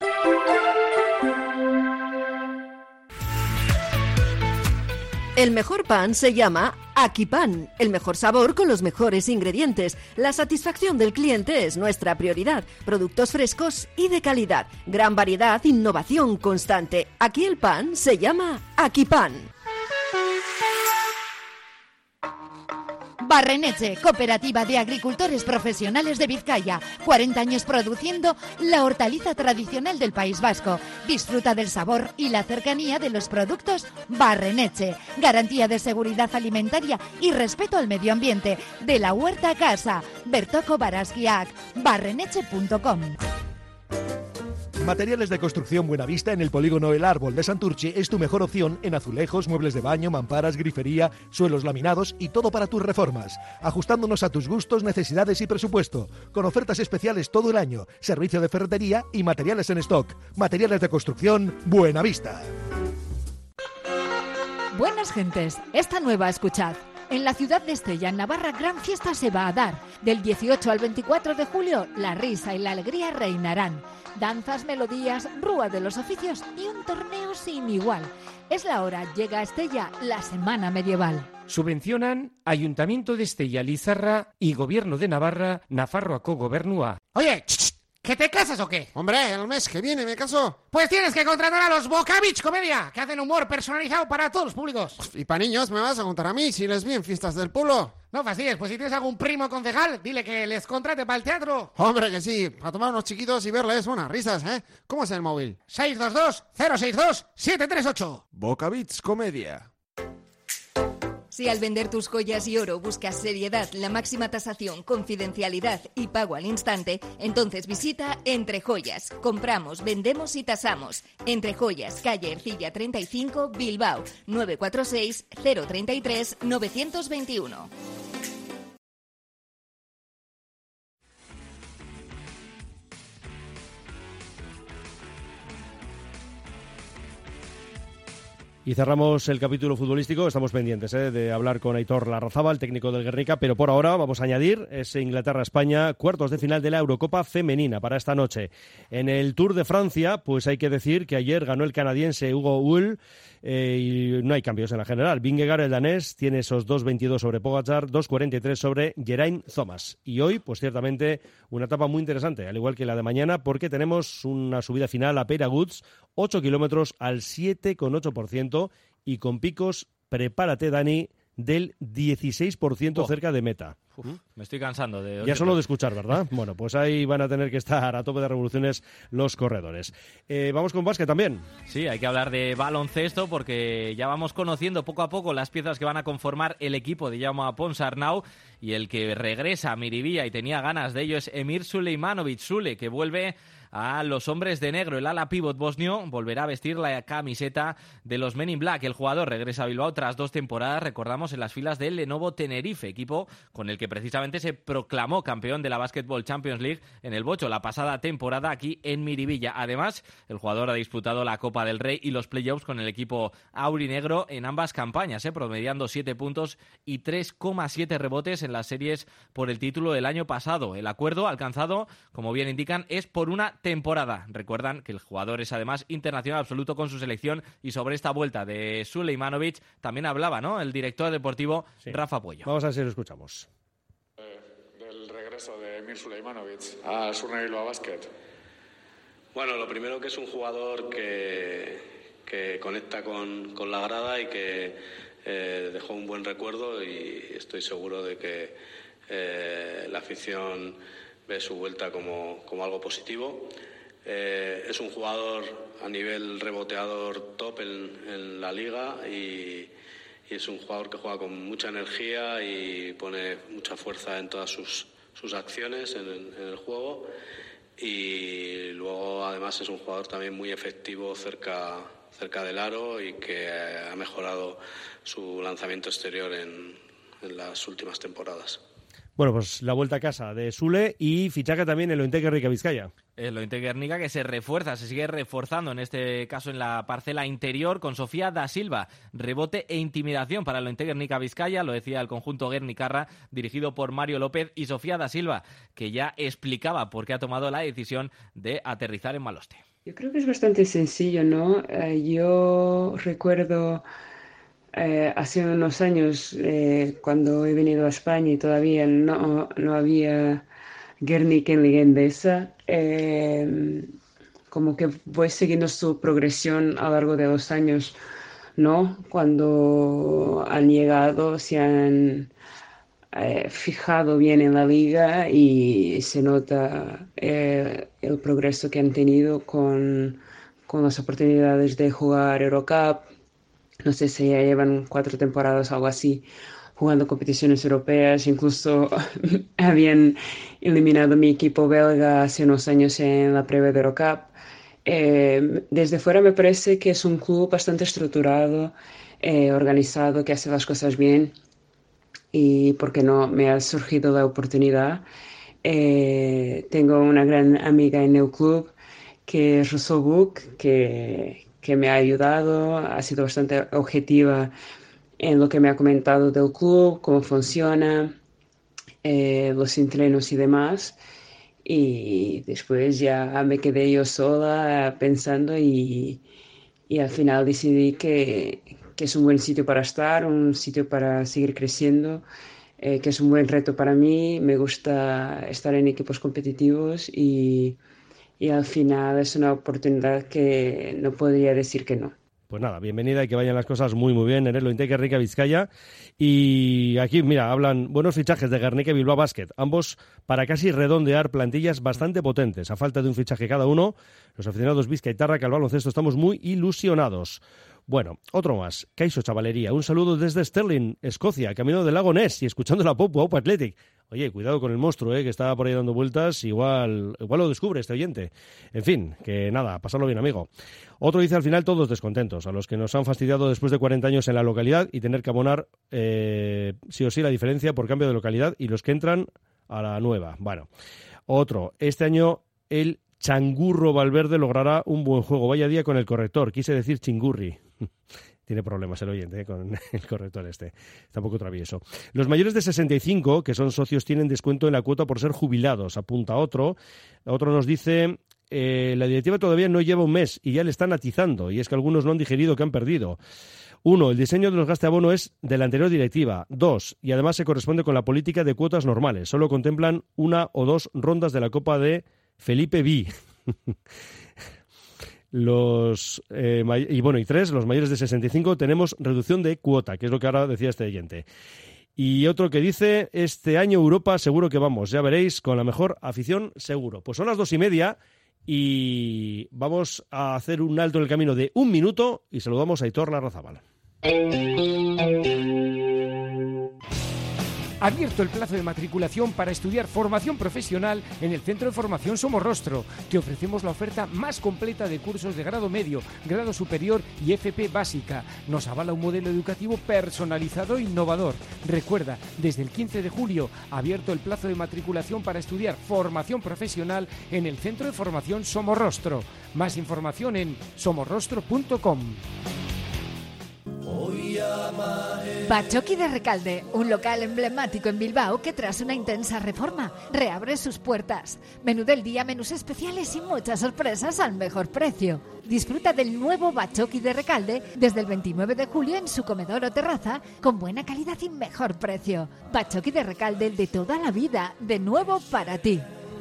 El mejor pan se llama Akipan, el mejor sabor con los mejores ingredientes. La satisfacción del cliente es nuestra prioridad. Productos frescos y de calidad. Gran variedad, innovación constante. Aquí el pan se llama Akipan. Barreneche, Cooperativa de Agricultores Profesionales de Vizcaya. cuarenta años produciendo la hortaliza tradicional del País Vasco. Disfruta del sabor y la cercanía de los productos Barreneche. Garantía de seguridad alimentaria y respeto al medio ambiente. De la huerta a casa. Bertoko Baraskiak. barreneche punto com. Materiales de construcción Buenavista en el polígono El Árbol de Santurce es tu mejor opción en azulejos, muebles de baño, mamparas, grifería, suelos laminados y todo para tus reformas. Ajustándonos a tus gustos, necesidades y presupuesto. Con ofertas especiales todo el año. Servicio de ferretería y materiales en stock. Materiales de construcción Buenavista. Buenas gentes, esta nueva escuchad. En la ciudad de Estella, en Navarra, gran fiesta se va a dar. Del dieciocho al veinticuatro de julio, la risa y la alegría reinarán. Danzas, melodías, rúa de los oficios y un torneo sin igual. Es la hora, llega a Estella la Semana Medieval. Subvencionan Ayuntamiento de Estella Lizarra y Gobierno de Navarra, Nafarroako Gobernua. Oye, ¿que te casas o qué? Hombre, el mes que viene me caso. Pues tienes que contratar a los Bocavich Comedia, que hacen humor personalizado para todos los públicos. Y para niños me vas a contar a mí si les vi en fiestas del pueblo. No fastidies, pues si tienes algún primo concejal, dile que les contrate para el teatro. Hombre, que sí, para tomar unos chiquitos y verles unas risas, ¿eh? ¿Cómo es el móvil? seis dos dos, cero seis dos, siete tres ocho. Bocavich Comedia. Si al vender tus joyas y oro buscas seriedad, la máxima tasación, confidencialidad y pago al instante, entonces visita Entre Joyas. Compramos, vendemos y tasamos. Entre Joyas, calle Ercilla treinta y cinco, Bilbao, nueve cuatro seis, cero tres tres, nueve dos uno. Y cerramos el capítulo futbolístico. Estamos pendientes ¿eh? de hablar con Aitor Larrazábal, técnico del Guernica, pero por ahora vamos a añadir ese Inglaterra-España, cuartos de final de la Eurocopa femenina para esta noche. En el Tour de Francia, pues hay que decir que ayer ganó el canadiense Hugo Hull eh, y no hay cambios en la general. Vingegaard, el danés, tiene esos dos veintidós sobre Pogačar, dos cuarenta y tres sobre Geraint Thomas. Y hoy, pues ciertamente, una etapa muy interesante, al igual que la de mañana, porque tenemos una subida final a Peyraguts, ocho kilómetros al siete coma ocho por ciento y con picos, prepárate Dani, del dieciséis por ciento oh. cerca de meta. Uf, me estoy cansando de... Ya solo de escuchar, ¿verdad? Bueno, pues ahí van a tener que estar a tope de revoluciones los corredores. Eh, vamos con básquet también. Sí, hay que hablar de baloncesto porque ya vamos conociendo poco a poco las piezas que van a conformar el equipo de Jaume Ponsarnau, y el que regresa a Miribilla y tenía ganas de ello es Emir Suleimanovic, Sule, que vuelve a los hombres de negro. El ala pívot bosnio volverá a vestir la camiseta de los Men in Black. El jugador regresa a Bilbao tras dos temporadas, recordamos, en las filas del Lenovo Tenerife, equipo con el que precisamente se proclamó campeón de la Basketball Champions League en el Bocho la pasada temporada aquí en Miribilla. Además, el jugador ha disputado la Copa del Rey y los playoffs con el equipo aurinegro en ambas campañas, ¿eh? promediando siete puntos y tres coma siete rebotes en las series por el título del año pasado. El acuerdo alcanzado, como bien indican, es por una temporada. Recuerdan que el jugador es además internacional absoluto con su selección, y sobre esta vuelta de Suleimanovic también hablaba, ¿no?, el director deportivo sí. Rafa Puello. Vamos a ver si lo escuchamos. Eh, del regreso de Emir Suleimanovic al Surne Bilbao Basket. Bueno, lo primero que es un jugador que, que conecta con, con la grada y que eh, dejó un buen recuerdo, y estoy seguro de que eh, la afición ve su vuelta como, como algo positivo. Eh, es un jugador a nivel reboteador top en, en la liga y, y es un jugador que juega con mucha energía y pone mucha fuerza en todas sus, sus acciones en el, en el juego. Y luego además es un jugador también muy efectivo cerca, cerca del aro y que ha mejorado su lanzamiento exterior en, en las últimas temporadas. Bueno, pues la vuelta a casa de Sule y fichaje también en el Lointec Guernica Vizcaya. El Lointec Guernica que se refuerza, se sigue reforzando, en este caso en la parcela interior, con Sofía da Silva. Rebote e intimidación para el Lointec Guernica Vizcaya, lo decía el conjunto guernicarra, dirigido por Mario López y Sofía da Silva, que ya explicaba por qué ha tomado la decisión de aterrizar en Maloste. Yo creo que es bastante sencillo, ¿no? Eh, yo recuerdo... Eh, hace unos años, eh, cuando he venido a España y todavía no, no había Guernica en Liga Endesa, eh, como que voy siguiendo su progresión a lo largo de los años, ¿no? Cuando han llegado, se han eh, fijado bien en la liga y se nota eh, el progreso que han tenido con, con las oportunidades de jugar Eurocup. No sé si ya llevan cuatro temporadas o algo así, jugando competiciones europeas. Incluso habían eliminado mi equipo belga hace unos años en la previa de Eurocup. Eh, desde fuera me parece que es un club bastante estructurado, eh, organizado, que hace las cosas bien. Y, ¿por qué no?, me ha surgido la oportunidad. Eh, tengo una gran amiga en el club, que es Russell Book, que... que me ha ayudado, ha sido bastante objetiva en lo que me ha comentado del club, cómo funciona, eh, los entrenos y demás. Y después ya me quedé yo sola pensando y, y al final decidí que, que es un buen sitio para estar, un sitio para seguir creciendo, eh, que es un buen reto para mí. Me gusta estar en equipos competitivos y... y al final es una oportunidad que no podría decir que no. Pues nada, bienvenida y que vayan las cosas muy muy bien en el Lointec Guernica Vizcaya. Y aquí, mira, hablan buenos fichajes de Guernica y Bilbao Basket, ambos para casi redondear plantillas bastante potentes. A falta de un fichaje cada uno, los aficionados vizcaitarra que al baloncesto estamos muy ilusionados. Bueno, otro más, Caiso Chavalería, un saludo desde Stirling, Escocia, camino del lago Ness y escuchando la Pop Pop Athletic. Oye, cuidado con el monstruo, ¿eh? Que está por ahí dando vueltas, igual, igual lo descubre este oyente. En fin, que nada, pasarlo bien, amigo. Otro dice al final todos descontentos, a los que nos han fastidiado después de cuarenta años en la localidad y tener que abonar eh, sí o sí la diferencia por cambio de localidad y los que entran a la nueva. Bueno, otro, este año el Changurro Valverde logrará un buen juego. Vaya día con el corrector, quise decir Chingurri. Tiene problemas el oyente ¿eh? Con el corrector este. Está un poco travieso. Los mayores de sesenta y cinco, que son socios, tienen descuento en la cuota por ser jubilados. Apunta otro. Otro nos dice... Eh, la directiva todavía no lleva un mes y ya le están atizando. Y es que algunos no han digerido que han perdido. Uno, el diseño de los gaste abono es de la anterior directiva. Dos, y además se corresponde con la política de cuotas normales. Solo contemplan una o dos rondas de la Copa de Felipe V. Los eh, y bueno, y tres, los mayores de sesenta y cinco tenemos reducción de cuota, que es lo que ahora decía este oyente. Y otro que dice, este año Europa seguro que vamos, ya veréis, con la mejor afición seguro. Pues son las dos y media y vamos a hacer un alto en el camino de un minuto y saludamos a Aitor Larrazábal. Abierto el plazo de matriculación para estudiar formación profesional en el Centro de Formación Somorrostro. Te ofrecemos la oferta más completa de cursos de grado medio, grado superior y F P básica. Nos avala un modelo educativo personalizado e innovador. Recuerda, desde el quince de julio, abierto el plazo de matriculación para estudiar formación profesional en el Centro de Formación Somorrostro. Más información en somorrostro punto com. Bachoqui de Recalde, un local emblemático en Bilbao que tras una intensa reforma reabre sus puertas. Menú del día, menús especiales y muchas sorpresas al mejor precio. Disfruta del nuevo Bachoqui de Recalde desde el veintinueve de julio en su comedor o terraza con buena calidad y mejor precio. Bachoqui de Recalde, el de toda la vida, de nuevo para ti.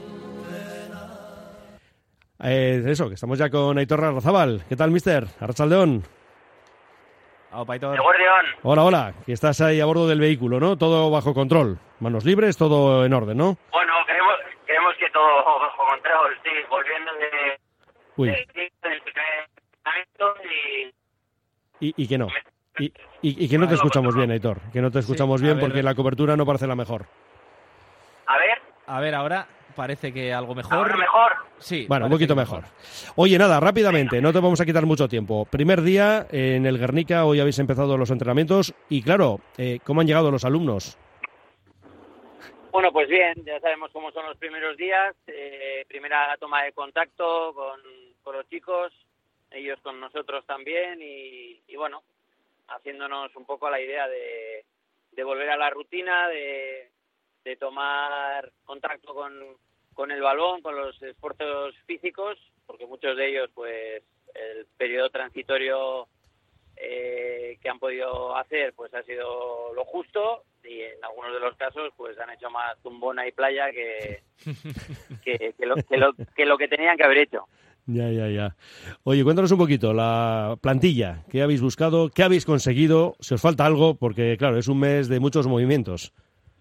Eh, eso, que estamos ya con Aitor Larrazábal. ¿Qué tal, mister? Arratsaldeon. Hola, hola, que estás ahí a bordo del vehículo, ¿no? Todo bajo control, manos libres, todo en orden, ¿no? Bueno, creemos, creemos que todo bajo control, sí, volviendo de, Uy. Y, y que no. Y, y, y que no te escuchamos bien, Aitor. Que no te escuchamos Sí, a bien ver. porque la cobertura no parece la mejor. A ver. A ver, ahora parece que algo mejor. ¿Ahora mejor? Sí. Bueno, un parece poquito que mejor. Oye, nada, rápidamente, no te vamos a quitar mucho tiempo. Primer día en el Guernica, hoy habéis empezado los entrenamientos y claro, eh, ¿cómo han llegado los alumnos? Bueno, pues bien, ya sabemos cómo son los primeros días. Eh, primera toma de contacto con, con los chicos, ellos con nosotros también y, y bueno, haciéndonos un poco a la idea de, de volver a la rutina, de, de tomar contacto con, con el balón, con los esfuerzos físicos, porque muchos de ellos, pues, el periodo transitorio eh, que han podido hacer, pues ha sido lo justo y en algunos de los casos, pues han hecho más tumbona y playa que, que, que, lo, que, lo, que lo que tenían que haber hecho. Ya, ya, ya. Oye, cuéntanos un poquito la plantilla. ¿Qué habéis buscado? ¿Qué habéis conseguido? Si os falta algo, porque claro, es un mes de muchos movimientos.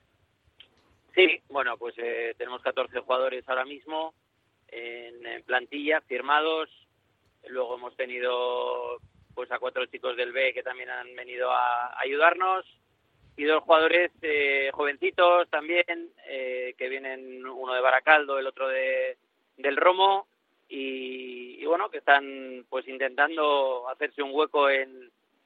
Sí, bueno, pues eh, tenemos catorce jugadores ahora mismo en, en plantilla, firmados. Luego hemos tenido pues a cuatro chicos del B que también han venido a ayudarnos. Y dos jugadores eh, jovencitos también, eh, que vienen uno de Baracaldo, el otro de del Romo. Y, y bueno, que están pues intentando hacerse un hueco en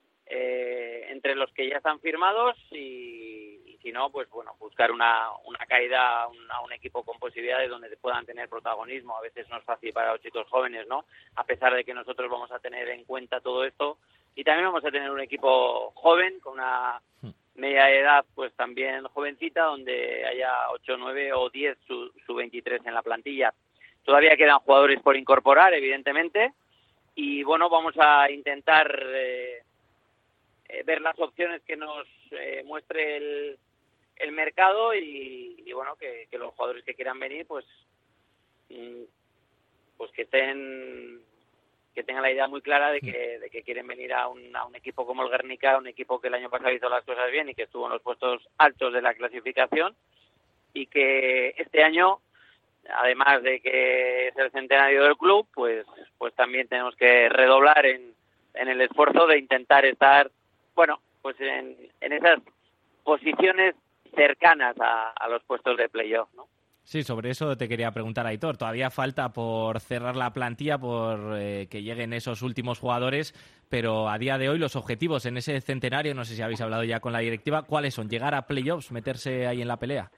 eh, entre los que ya están firmados y, y si no, pues bueno, buscar una, una caída a un, a un equipo con posibilidades donde puedan tener protagonismo. A veces no es fácil para los chicos jóvenes, ¿no? A pesar de que nosotros vamos a tener en cuenta todo esto y también vamos a tener un equipo joven con una media edad pues también jovencita donde haya ocho, nueve o diez su, su veintitrés en la plantilla. Todavía quedan jugadores por incorporar, evidentemente, y bueno, vamos a intentar eh, eh, ver las opciones que nos eh, muestre el, el mercado y, y bueno, que, que los jugadores que quieran venir, pues, mm, pues que estén, que tengan la idea muy clara de que, de que quieren venir a un, a un equipo como el Guernica, un equipo que el año pasado hizo las cosas bien y que estuvo en los puestos altos de la clasificación y que este año, además de que es el centenario del club, pues pues también tenemos que redoblar en, en el esfuerzo de intentar estar, bueno, pues en, en esas posiciones cercanas a, a los puestos de playoff, ¿no? Sí, sobre eso te quería preguntar, Aitor. Todavía falta por cerrar la plantilla, por eh, que lleguen esos últimos jugadores, pero a día de hoy los objetivos en ese centenario, no sé si habéis hablado ya con la directiva, ¿cuáles son? ¿Llegar a playoffs, meterse ahí en la pelea?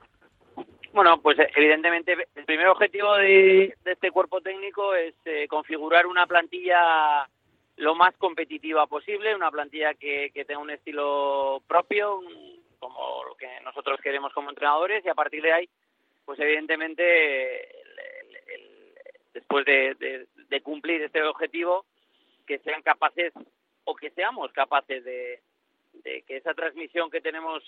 Bueno, pues evidentemente el primer objetivo de, de este cuerpo técnico es eh, configurar una plantilla lo más competitiva posible, una plantilla que, que tenga un estilo propio, un, como lo que nosotros queremos como entrenadores, y a partir de ahí, pues evidentemente, el, el, el, después de, de, de cumplir este objetivo, que sean capaces, o que seamos capaces de, de que esa transmisión que tenemos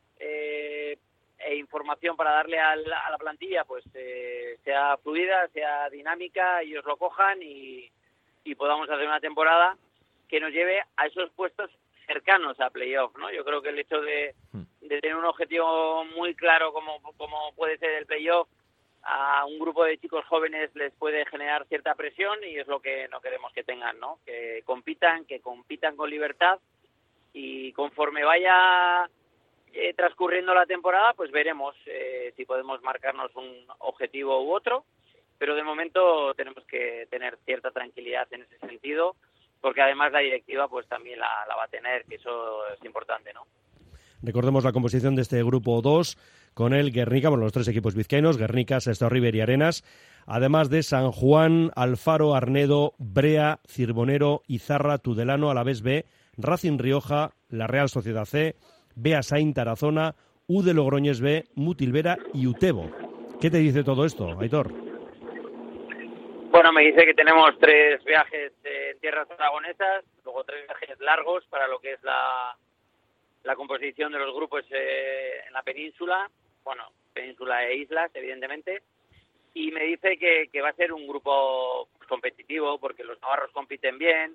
eh, e información para darle a la, a la plantilla pues eh, sea fluida, sea dinámica, ellos lo cojan y, y podamos hacer una temporada que nos lleve a esos puestos cercanos a playoff, ¿no? Yo creo que el hecho de, de tener un objetivo muy claro como, como puede ser el playoff a un grupo de chicos jóvenes les puede generar cierta presión y es lo que no queremos que tengan, ¿no? Que compitan, que compitan con libertad y conforme vaya Eh, transcurriendo la temporada, pues veremos eh, si podemos marcarnos un objetivo u otro, pero de momento tenemos que tener cierta tranquilidad en ese sentido, porque además la directiva pues también la, la va a tener, que eso es importante, ¿no? Recordemos la composición de este grupo dos con el Guernica, bueno, los tres equipos vizcaínos, Guernica, Sestao River y Arenas, además de San Juan, Alfaro, Arnedo, Brea, Cirbonero, Izarra, Tudelano, Alavés B, Racing Rioja, la Real Sociedad C, Beasain, Tarazona, U de Logroñés B, Mutilvera y Utebo. ¿Qué te dice todo esto, Aitor? Bueno, me dice que tenemos tres viajes eh, en tierras aragonesas, luego tres viajes largos para lo que es la, la composición de los grupos eh, en la península, bueno, península e islas, evidentemente, y me dice que, que va a ser un grupo competitivo porque los navarros compiten bien,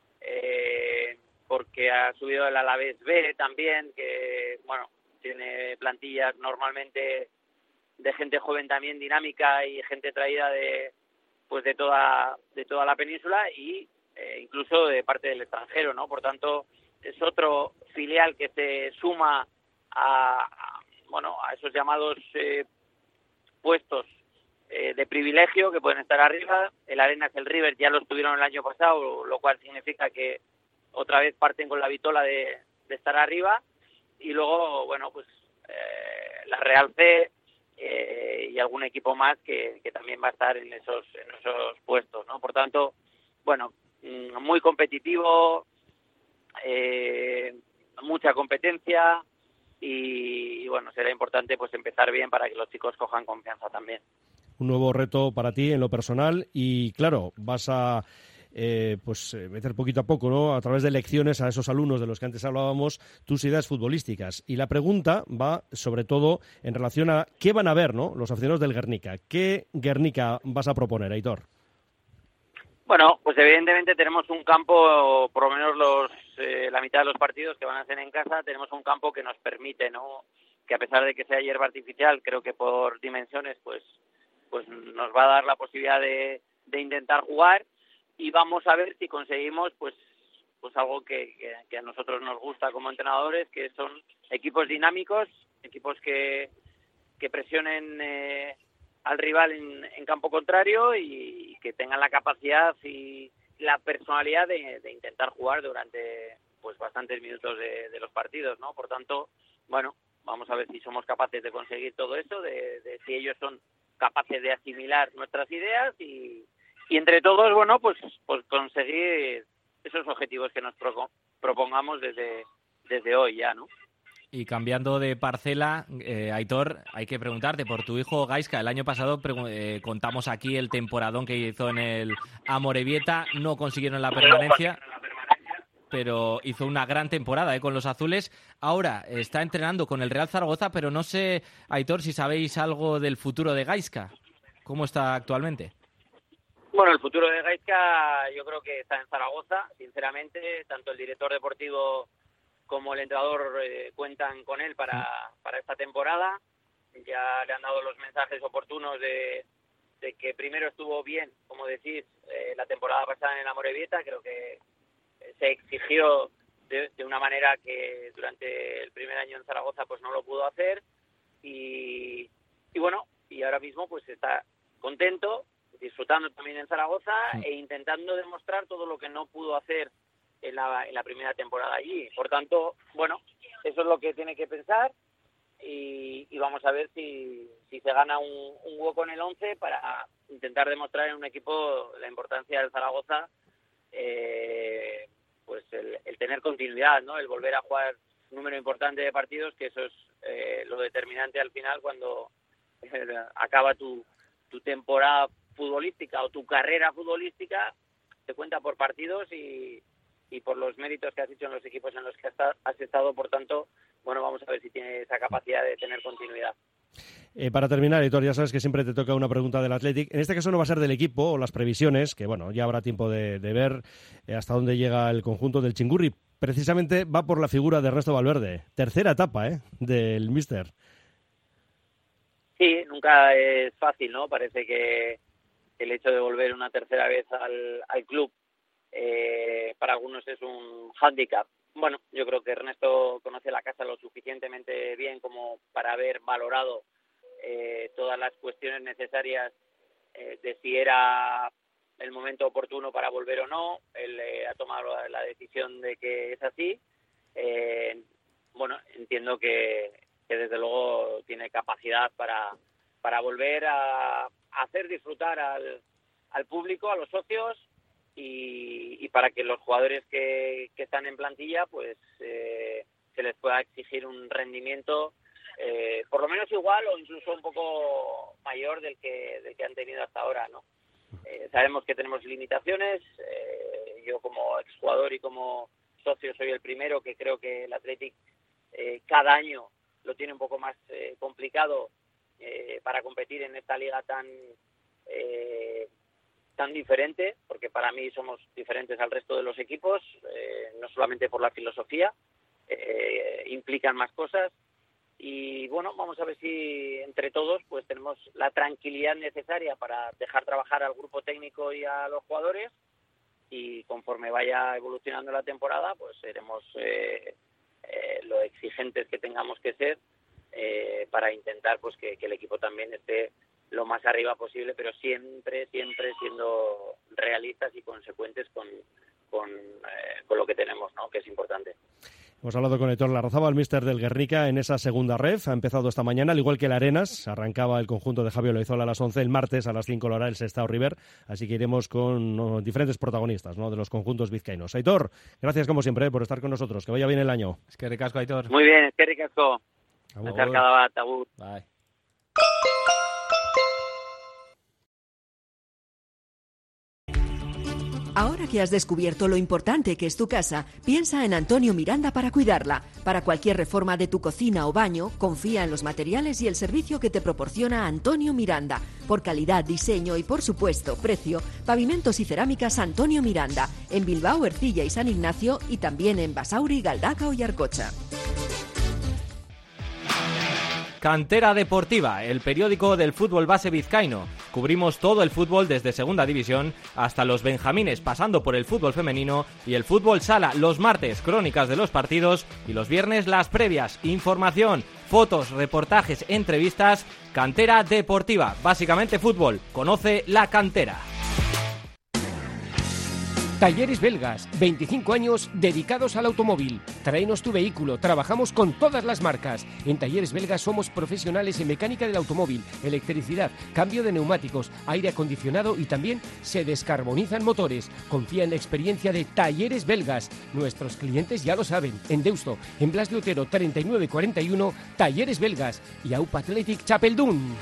eh, porque ha subido el Alavés B también, que bueno, tiene plantillas normalmente de gente joven también dinámica y gente traída de pues de toda de toda la península y eh, incluso de parte del extranjero, ¿no? Por tanto, es otro filial que se suma a, a bueno a esos llamados eh, puestos eh, de privilegio que pueden estar arriba. El Arenas, el River ya lo estuvieron el año pasado, lo cual significa que otra vez parten con la vitola de, de estar arriba. Y luego, bueno, pues eh, la Real C eh, y algún equipo más que, que también va a estar en esos en esos puestos, ¿no? Por tanto, bueno, muy competitivo, eh, mucha competencia y, y bueno, será importante pues empezar bien para que los chicos cojan confianza también. Un nuevo reto para ti en lo personal y claro, vas a eh, pues eh, meter poquito a poco, ¿no? A través de lecciones a esos alumnos de los que antes hablábamos, tus ideas futbolísticas. Y la pregunta va sobre todo en relación a qué van a ver, ¿no? Los aficionados del Guernica. ¿Qué Guernica vas a proponer, Aitor? Bueno, pues evidentemente tenemos un campo, por lo menos los eh, la mitad de los partidos que van a ser en casa, tenemos un campo que nos permite, ¿no? Que a pesar de que sea hierba artificial, creo que por dimensiones, pues pues nos va a dar la posibilidad de, de intentar jugar y vamos a ver si conseguimos pues pues algo que, que, que a nosotros nos gusta como entrenadores, que son equipos dinámicos, equipos que, que presionen eh, al rival en, en campo contrario y que tengan la capacidad y la personalidad de, de intentar jugar durante pues bastantes minutos de, de los partidos, ¿no? Por tanto, bueno, vamos a ver si somos capaces de conseguir todo eso, de, de si ellos son capaces de asimilar nuestras ideas y, y entre todos, bueno, pues pues conseguir esos objetivos que nos pro, propongamos desde desde hoy ya, ¿no? Y cambiando de parcela, eh, Aitor, hay que preguntarte por tu hijo Gaizka. El año pasado eh, contamos aquí el temporadón que hizo en el Amorebieta. No consiguieron la permanencia, pero hizo una gran temporada eh, con los azules. Ahora está entrenando con el Real Zaragoza, pero no sé, Aitor, si sabéis algo del futuro de Gaizka. ¿Cómo está actualmente? Bueno, el futuro de Gaizka yo creo que está en Zaragoza, sinceramente. Tanto el director deportivo como el entrenador eh, cuentan con él para, para esta temporada. Ya le han dado los mensajes oportunos de, de que primero estuvo bien, como decís, eh, la temporada pasada en el Amorebieta. Creo que se exigió de, de una manera que durante el primer año en Zaragoza pues no lo pudo hacer y, y bueno, y ahora mismo pues está contento, disfrutando también en Zaragoza sí. e intentando demostrar todo lo que no pudo hacer en la, en la primera temporada allí. Por tanto, bueno, eso es lo que tiene que pensar y, y vamos a ver si, si se gana un, un hueco en el once para intentar demostrar en un equipo la importancia del Zaragoza, eh, pues el, el tener continuidad, ¿no? El volver a jugar un número importante de partidos, que eso es eh, lo determinante al final cuando eh, acaba tu, tu temporada futbolística o tu carrera futbolística, te cuenta por partidos y y por los méritos que has hecho en los equipos en los que has estado. Por tanto, bueno, vamos a ver si tiene esa capacidad de tener continuidad. Eh, para terminar, Aitor, ya sabes que siempre te toca una pregunta del Athletic. En este caso no va a ser del equipo o las previsiones, que bueno, ya habrá tiempo de, de ver eh, hasta dónde llega el conjunto del Chingurri. Precisamente va por la figura de Ernesto Valverde. Tercera etapa, ¿eh?, del míster. Sí, nunca es fácil, ¿no? Parece que el hecho de volver una tercera vez al, al club Eh, para algunos es un hándicap. Bueno, yo creo que Ernesto conoce la casa lo suficientemente bien como para haber valorado eh, todas las cuestiones necesarias eh, de si era el momento oportuno para volver o no. Él eh, ha tomado la, la decisión de que es así. Eh, bueno, entiendo que, que desde luego tiene capacidad para, para volver a, a hacer disfrutar al, al público, a los socios, Y, y para que los jugadores que, que están en plantilla pues eh, se les pueda exigir un rendimiento eh, por lo menos igual o incluso un poco mayor del que del que han tenido hasta ahora, ¿no? Eh, sabemos que tenemos limitaciones. Eh, yo como exjugador y como socio soy el primero que creo que el Athletic eh, cada año lo tiene un poco más eh, complicado eh, para competir en esta liga tan eh, tan diferente, porque para mí somos diferentes al resto de los equipos, eh, no solamente por la filosofía, eh, implican más cosas y bueno, vamos a ver si entre todos pues tenemos la tranquilidad necesaria para dejar trabajar al grupo técnico y a los jugadores, y conforme vaya evolucionando la temporada pues seremos eh, eh, lo exigentes que tengamos que ser eh, para intentar pues que, que el equipo también esté lo más arriba posible, pero siempre, siempre siendo realistas y consecuentes con, con, eh, con lo que tenemos, ¿no? Que es importante. Hemos hablado con Aitor Larrazábal, míster del Guernica, en esa segunda ref. Ha empezado esta mañana, al igual que el Arenas. Arrancaba el conjunto de Javier Loizola a las once, el martes a las cinco lo hará el Sestao River. Así que iremos con no, diferentes protagonistas, ¿no?, de los conjuntos vizcaínos. Aitor, gracias como siempre, eh, por estar con nosotros. Que vaya bien el año. Es que ricasco, Aitor. Muy bien, es que ricasco. Agur. Cada bat, agur. Bye. Ahora que has descubierto lo importante que es tu casa, piensa en Antonio Miranda para cuidarla. Para cualquier reforma de tu cocina o baño, confía en los materiales y el servicio que te proporciona Antonio Miranda. Por calidad, diseño y, por supuesto, precio, pavimentos y cerámicas Antonio Miranda. En Bilbao, Ercilla y San Ignacio, y también en Basauri, Galdacao y Arcocha. Cantera Deportiva, el periódico del fútbol base vizcaíno. Cubrimos todo el fútbol desde segunda división hasta los benjamines, pasando por el fútbol femenino y el fútbol sala. Los martes, crónicas de los partidos, y los viernes, las previas. Información, fotos, reportajes, entrevistas. Cantera Deportiva, básicamente fútbol. Conoce la cantera. Talleres Belgas, veinticinco años dedicados al automóvil. Tráenos tu vehículo, trabajamos con todas las marcas. En Talleres Belgas somos profesionales en mecánica del automóvil, electricidad, cambio de neumáticos, aire acondicionado y también se descarbonizan motores. Confía en la experiencia de Talleres Belgas. Nuestros clientes ya lo saben. En Deusto, en Blas de Otero treinta y nueve cuarenta y uno, Talleres Belgas y Aupa Athletic Chapeldún.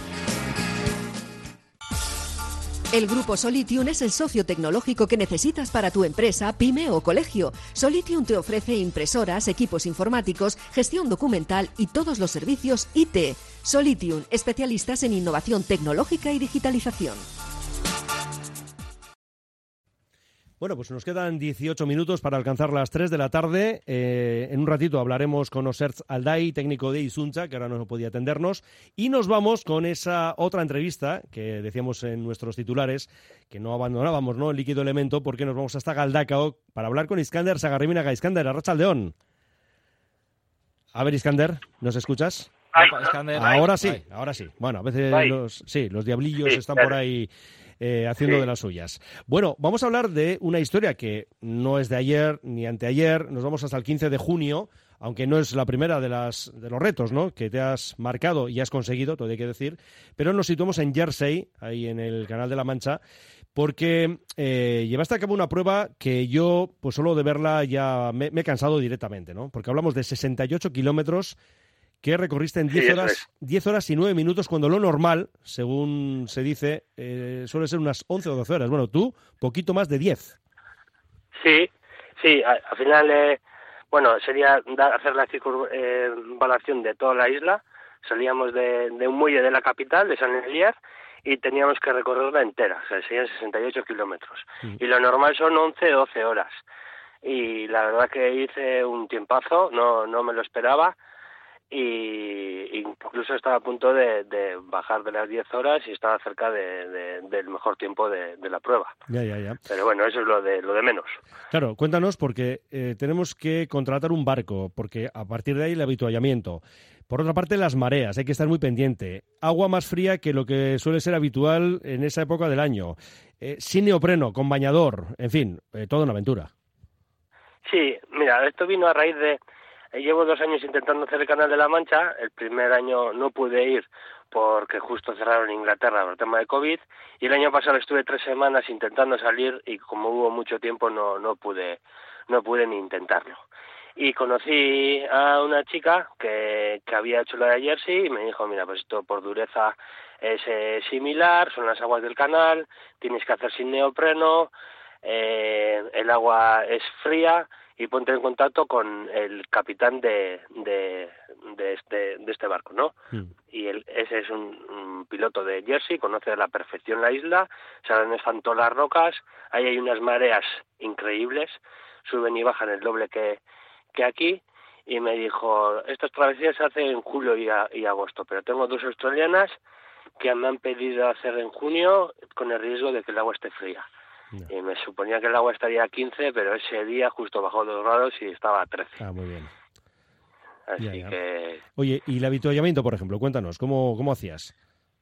El Grupo Solitium es el socio tecnológico que necesitas para tu empresa, pyme o colegio. Solitium te ofrece impresoras, equipos informáticos, gestión documental y todos los servicios I T. Solitium, especialistas en innovación tecnológica y digitalización. Bueno, pues nos quedan dieciocho minutos para alcanzar las tres de la tarde. Eh, en un ratito hablaremos con Osertz Alday, técnico de Isunza, que ahora no podía atendernos. Y nos vamos con esa otra entrevista que decíamos en nuestros titulares, que no abandonábamos, ¿no?, el líquido elemento, porque nos vamos hasta Galdacao para hablar con Iskander Sagarriminaga. Iskander, arratsaldeon. A ver, Iskander, ¿nos escuchas? Ay, Iskander. Ahora sí, Ay. ahora sí. Bueno, a veces Ay. los, sí, los diablillos Sí, están claro. por ahí eh, haciendo Sí. de las suyas. Bueno, vamos a hablar de una historia que no es de ayer ni anteayer. Nos vamos hasta el quince de junio, aunque no es la primera de las de los retos, ¿no?, que te has marcado y has conseguido, todo hay que decir. Pero nos situamos en Jersey, ahí en el Canal de la Mancha, porque eh, llevaste a cabo una prueba que yo, pues solo de verla ya me, me he cansado directamente, ¿no? Porque hablamos de sesenta y ocho kilómetros que recorriste en diez Sí, horas, eso es. diez horas y nueve minutos, cuando lo normal, según se dice, eh, suele ser unas once o doce horas. Bueno, tú, poquito más de diez. Sí, sí, a- al final, eh, bueno, sería dar- hacer la circunvalación de toda la isla. Salíamos de, de un muelle de la capital, de San Elier, y teníamos que recorrerla entera, o sea, serían sesenta y ocho kilómetros. Y lo normal son once o doce horas. Y la verdad que hice un tiempazo, no, no me lo esperaba, y incluso estaba a punto de, de bajar de las diez horas y estaba cerca de, de- del mejor tiempo de, de la prueba. Ya, ya, ya. Pero bueno, eso es lo de lo de menos. Claro, cuéntanos, porque eh, tenemos que contratar un barco, porque a partir de ahí el habituallamiento. Por otra parte, las mareas, hay que estar muy pendiente. Agua más fría que lo que suele ser habitual en esa época del año. Eh, sin neopreno, con bañador, en fin, eh, toda una aventura. Sí, mira, esto vino a raíz de... eh, Llevo dos años intentando hacer el Canal de la Mancha. El primer año no pude ir porque justo cerraron Inglaterra por el tema de COVID. Y el año pasado estuve tres semanas intentando salir y como hubo mucho tiempo no, no pude no pude ni intentarlo. Y conocí a una chica que, que había hecho la de Jersey y me dijo, mira, pues esto por dureza es eh, similar, son las aguas del canal, tienes que hacer sin neopreno, eh, el agua es fría y ponte en contacto con el capitán de, de, de, este, de este barco, ¿no? Y él, ese es un, un piloto de Jersey, conoce a la perfección la isla, sabe dónde están todas las rocas, ahí hay unas mareas increíbles, suben y bajan el doble que, que aquí, y me dijo, estas travesías se hacen en julio y, a, y agosto, pero tengo dos australianas que me han pedido hacer en junio con el riesgo de que el agua esté fría. No. Y me suponía que el agua estaría a quince, pero ese día justo bajó dos grados y estaba a trece. Ah, muy bien. Así ya, ya. que... Oye, ¿y el avituallamiento, por ejemplo? Cuéntanos, ¿cómo, cómo hacías?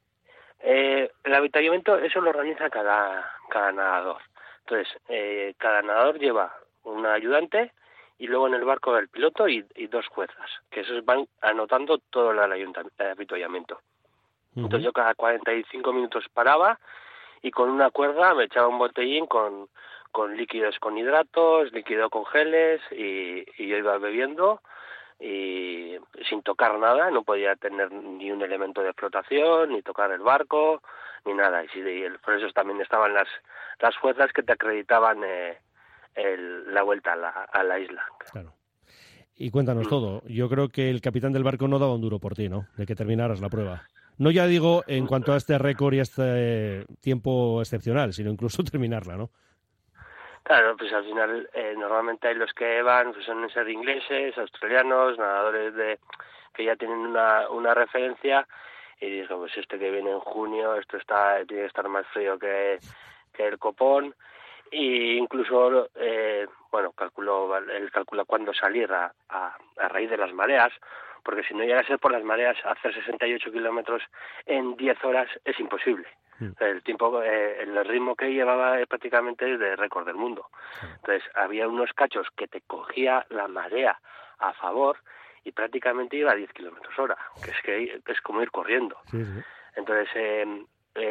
Eh, el avituallamiento, eso lo organiza cada, cada nadador. Entonces, eh, cada nadador lleva un ayudante y luego en el barco el piloto y, y dos juezas, que esos van anotando todo el, el avituallamiento. Uh-huh. Entonces yo cada cuarenta y cinco minutos paraba y con una cuerda me echaba un botellín con, con líquidos con hidratos, líquido con geles y, y yo iba bebiendo y sin tocar nada, no podía tener ni un elemento de flotación, ni tocar el barco, ni nada. Y, sí, y el, por eso también estaban las, las juezas que te acreditaban eh, el, la vuelta a la, a la isla. Claro. Y cuéntanos mm. todo. Yo creo que el capitán del barco no daba un duro por ti, ¿no? De que terminaras la prueba. No ya digo en cuanto a este récord y a este tiempo excepcional, sino incluso terminarla, ¿no? Claro, pues al final eh, normalmente hay los que van, pues son ser ingleses, australianos, nadadores de que ya tienen una, una referencia y digo, pues este que viene en junio, esto está tiene que estar más frío que, que el copón y incluso, eh, bueno, calculó, él calcula cuándo salir a, a, a raíz de las mareas, porque si no llega a ser por las mareas, hacer sesenta y ocho kilómetros en diez horas es imposible. Mm. El tiempo, eh, el ritmo que llevaba prácticamente es de récord del mundo. Sí. Entonces, había unos cachos que te cogía la marea a favor y prácticamente iba a diez kilómetros hora, que es que es como ir corriendo. Sí, sí. Entonces, eh,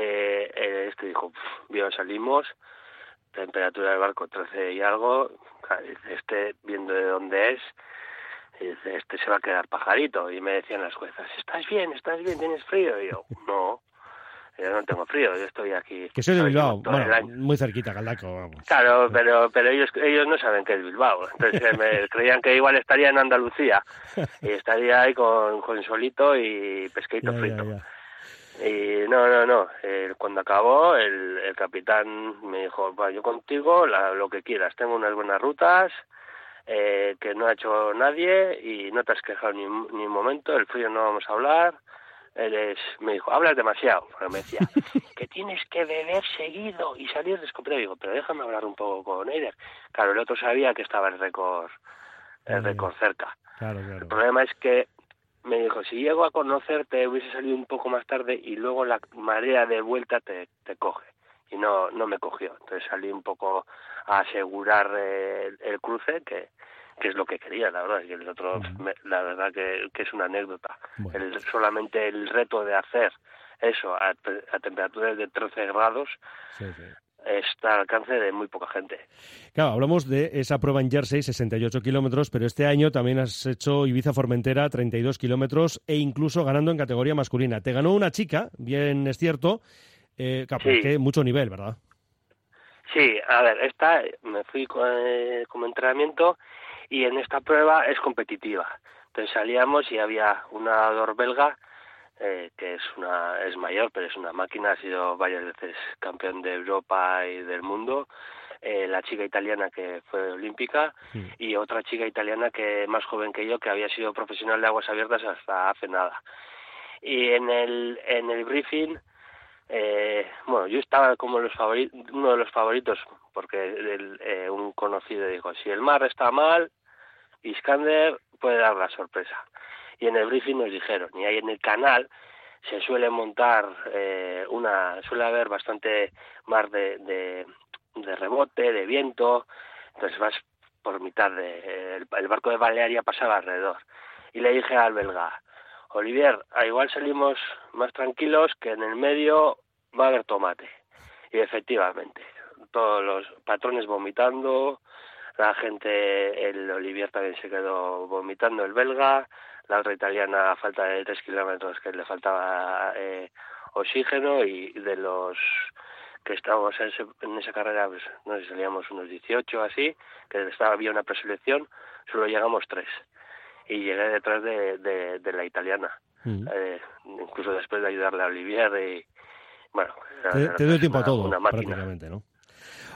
eh, este dijo, bien, salimos, temperatura del barco trece y algo, este viendo de dónde es, dice, este se va a quedar pajarito. Y me decían las juezas, ¿estás bien? ¿Estás bien? ¿Tienes frío? Y yo, no, yo no tengo frío, yo estoy aquí. Que soy de Bilbao, bueno, muy cerquita, Galdaco, vamos. Claro, pero pero ellos ellos no saben qué es Bilbao. Entonces me creían que igual estaría en Andalucía y estaría ahí con, con solito y pesquito ya, frito. Ya, ya. Y no, no, no, eh, cuando acabó el, el capitán me dijo, va, yo contigo, la, lo que quieras, tengo unas buenas rutas, Eh, que no ha hecho nadie y no te has quejado ni, ni un momento, el frío no vamos a hablar, eres, me dijo, hablas demasiado, porque me decía, que tienes que beber seguido y salir descomprimido, digo, pero déjame hablar un poco con Eider. Claro, el otro sabía que estaba el récord, el récord cerca. Claro, claro. El problema es que me dijo, si llego a conocerte hubiese salido un poco más tarde y luego la marea de vuelta te, te coge. Y no no me cogió. Entonces salí un poco a asegurar eh, el, el cruce, que, que es lo que quería, la verdad. Y el otro, uh-huh. me, la verdad que, que es una anécdota. Bueno. El, solamente el reto de hacer eso a, a temperaturas de trece grados sí, sí. está al alcance de muy poca gente. Claro, hablamos de esa prueba en Jersey, sesenta y ocho kilómetros, pero este año también has hecho Ibiza-Formentera, treinta y dos kilómetros, e incluso ganando en categoría masculina. Te ganó una chica, bien es cierto, eh, sí. que mucho nivel, ¿verdad? Sí, a ver, esta me fui con, eh, como entrenamiento y en esta prueba es competitiva. Entonces salíamos y había un nadador belga eh, que es una es mayor, pero es una máquina, ha sido varias veces campeón de Europa y del mundo. Eh, la chica italiana que fue olímpica sí. y otra chica italiana que más joven que yo, que había sido profesional de aguas abiertas hasta hace nada. Y en el en el briefing Eh, bueno, yo estaba como los favori- uno de los favoritos porque el, eh, un conocido dijo, si el mar está mal, Iskander puede dar la sorpresa. Y en el briefing nos dijeron, y ahí en el canal se suele montar eh, una, suele haber bastante mar de, de, de rebote, de viento, entonces vas por mitad de, el, el barco de Balearia pasaba alrededor. Y le dije al belga, Olivier, igual salimos más tranquilos, que en el medio va a haber tomate. Y efectivamente, todos los patrones vomitando, la gente, el Olivier también se quedó vomitando, el belga, la otra italiana a falta de tres kilómetros que le faltaba eh, oxígeno, y de los que estábamos en, ese, en esa carrera, pues, no sé si salíamos unos dieciocho así, que estaba, había una preselección, solo llegamos tres. Y llegué detrás de, de, de la italiana, mm. eh, incluso después de ayudarle a Olivier y bueno, te, te dio tiempo una, a todo prácticamente, ¿no?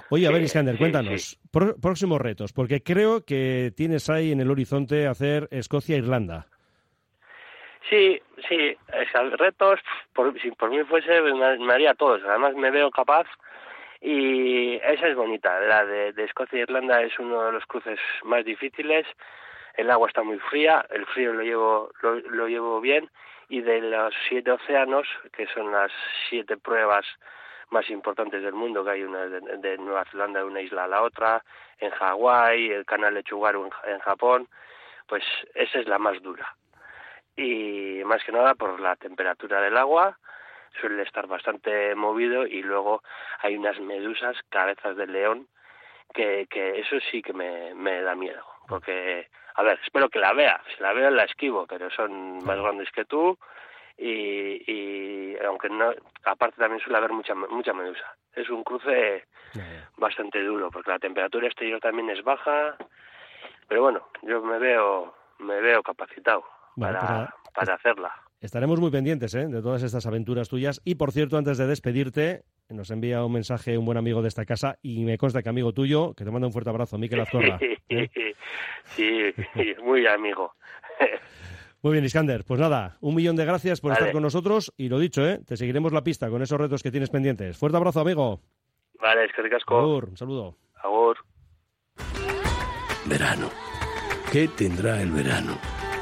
Oye, a ver, Sí, Iskander, sí, cuéntanos, sí. Pro- próximos retos, porque creo que tienes ahí en el horizonte hacer Escocia-Irlanda. Sí, sí, o sea, retos, por, si por mí fuese, me, me haría todos. Además me veo capaz y esa es bonita. La de, de Escocia e Irlanda es uno de los cruces más difíciles. El agua está muy fría, el frío lo llevo, lo, lo llevo bien, y de los siete océanos, que son las siete pruebas más importantes del mundo, que hay una de, de Nueva Zelanda de una isla a la otra, en Hawái, el canal de Tsugaru en, en Japón, pues esa es la más dura. Y más que nada por la temperatura del agua, suele estar bastante movido, y luego hay unas medusas, cabezas de león, que, que eso sí que me, me da miedo, porque, a ver, espero que la vea, si la veo la esquivo, pero son más grandes que tú, y, y aunque no, aparte también suele haber mucha mucha medusa. Es un cruce bastante duro, porque la temperatura exterior también es baja, pero bueno, yo me veo me veo capacitado Bueno, para, pues nada. para hacerla. Estaremos muy pendientes, ¿eh?, de todas estas aventuras tuyas. Y, por cierto, antes de despedirte, nos envía un mensaje un buen amigo de esta casa, y me consta que amigo tuyo, que te manda un fuerte abrazo, Mikel Azcorra. ¿eh? Sí, muy amigo. Muy bien, Iskander. Pues nada, un millón de gracias por Vale. estar con nosotros, y lo dicho, ¿eh?, te seguiremos la pista con esos retos que tienes pendientes. Fuerte abrazo, amigo. Vale, es que ricasco. Agur, un saludo. Agur. Verano. ¿Qué tendrá el verano?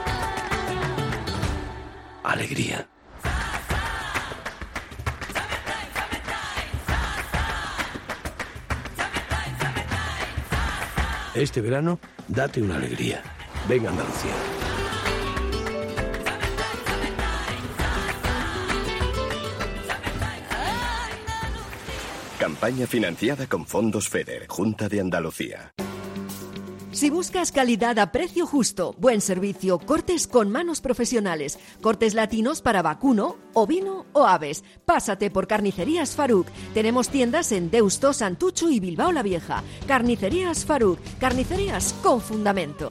Alegría. Este verano, date una alegría. Venga, Andalucía. Campaña financiada con fondos FEDER, Junta de Andalucía. Si buscas calidad a precio justo, buen servicio, cortes con manos profesionales, cortes latinos para vacuno, ovino o aves, pásate por Carnicerías Faruk. Tenemos tiendas en Deusto, Santucho y Bilbao la Vieja. Carnicerías Faruk, carnicerías con fundamento.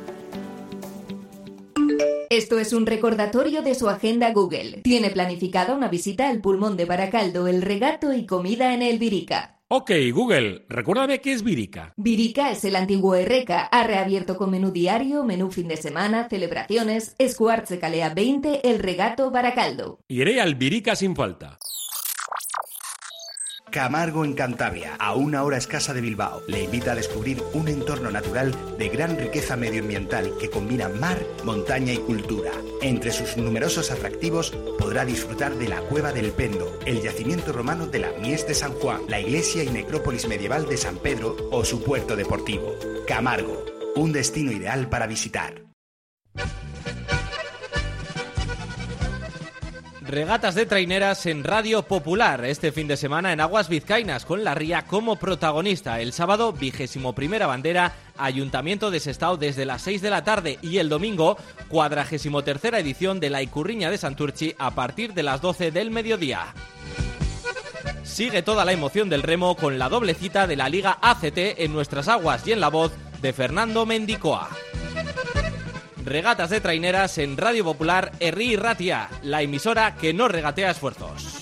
Esto es un recordatorio de su agenda Google. Tiene planificada una visita al Pulmón de Baracaldo, el regato y comida en el Virica. Ok, Google, recuérdame qué es Virica. Virica es el antiguo Erreca. Ha reabierto con menú diario, menú fin de semana, celebraciones. Escuartze Calea veinte, el regato Baracaldo. Iré al Virica sin falta. Camargo en Cantabria, a una hora escasa de Bilbao, le invita a descubrir un entorno natural de gran riqueza medioambiental que combina mar, montaña y cultura. Entre sus numerosos atractivos podrá disfrutar de la Cueva del Pendo, el yacimiento romano de la Mies de San Juan, la iglesia y necrópolis medieval de San Pedro o su puerto deportivo. Camargo, un destino ideal para visitar. Regatas de traineras en Radio Popular este fin de semana en Aguas Vizcaínas, con la Ría como protagonista. El sábado, vigésimo primera bandera, Ayuntamiento de Sestao desde las seis de la tarde, y el domingo, cuadragésimo tercera edición de la Icurriña de Santurchi a partir de las doce del mediodía. Sigue toda la emoción del remo con la doble cita de la Liga A C T en nuestras aguas y en la voz de Fernando Mendicoa. Regatas de traineras en Radio Popular Herri Ratia, la emisora que no regatea esfuerzos.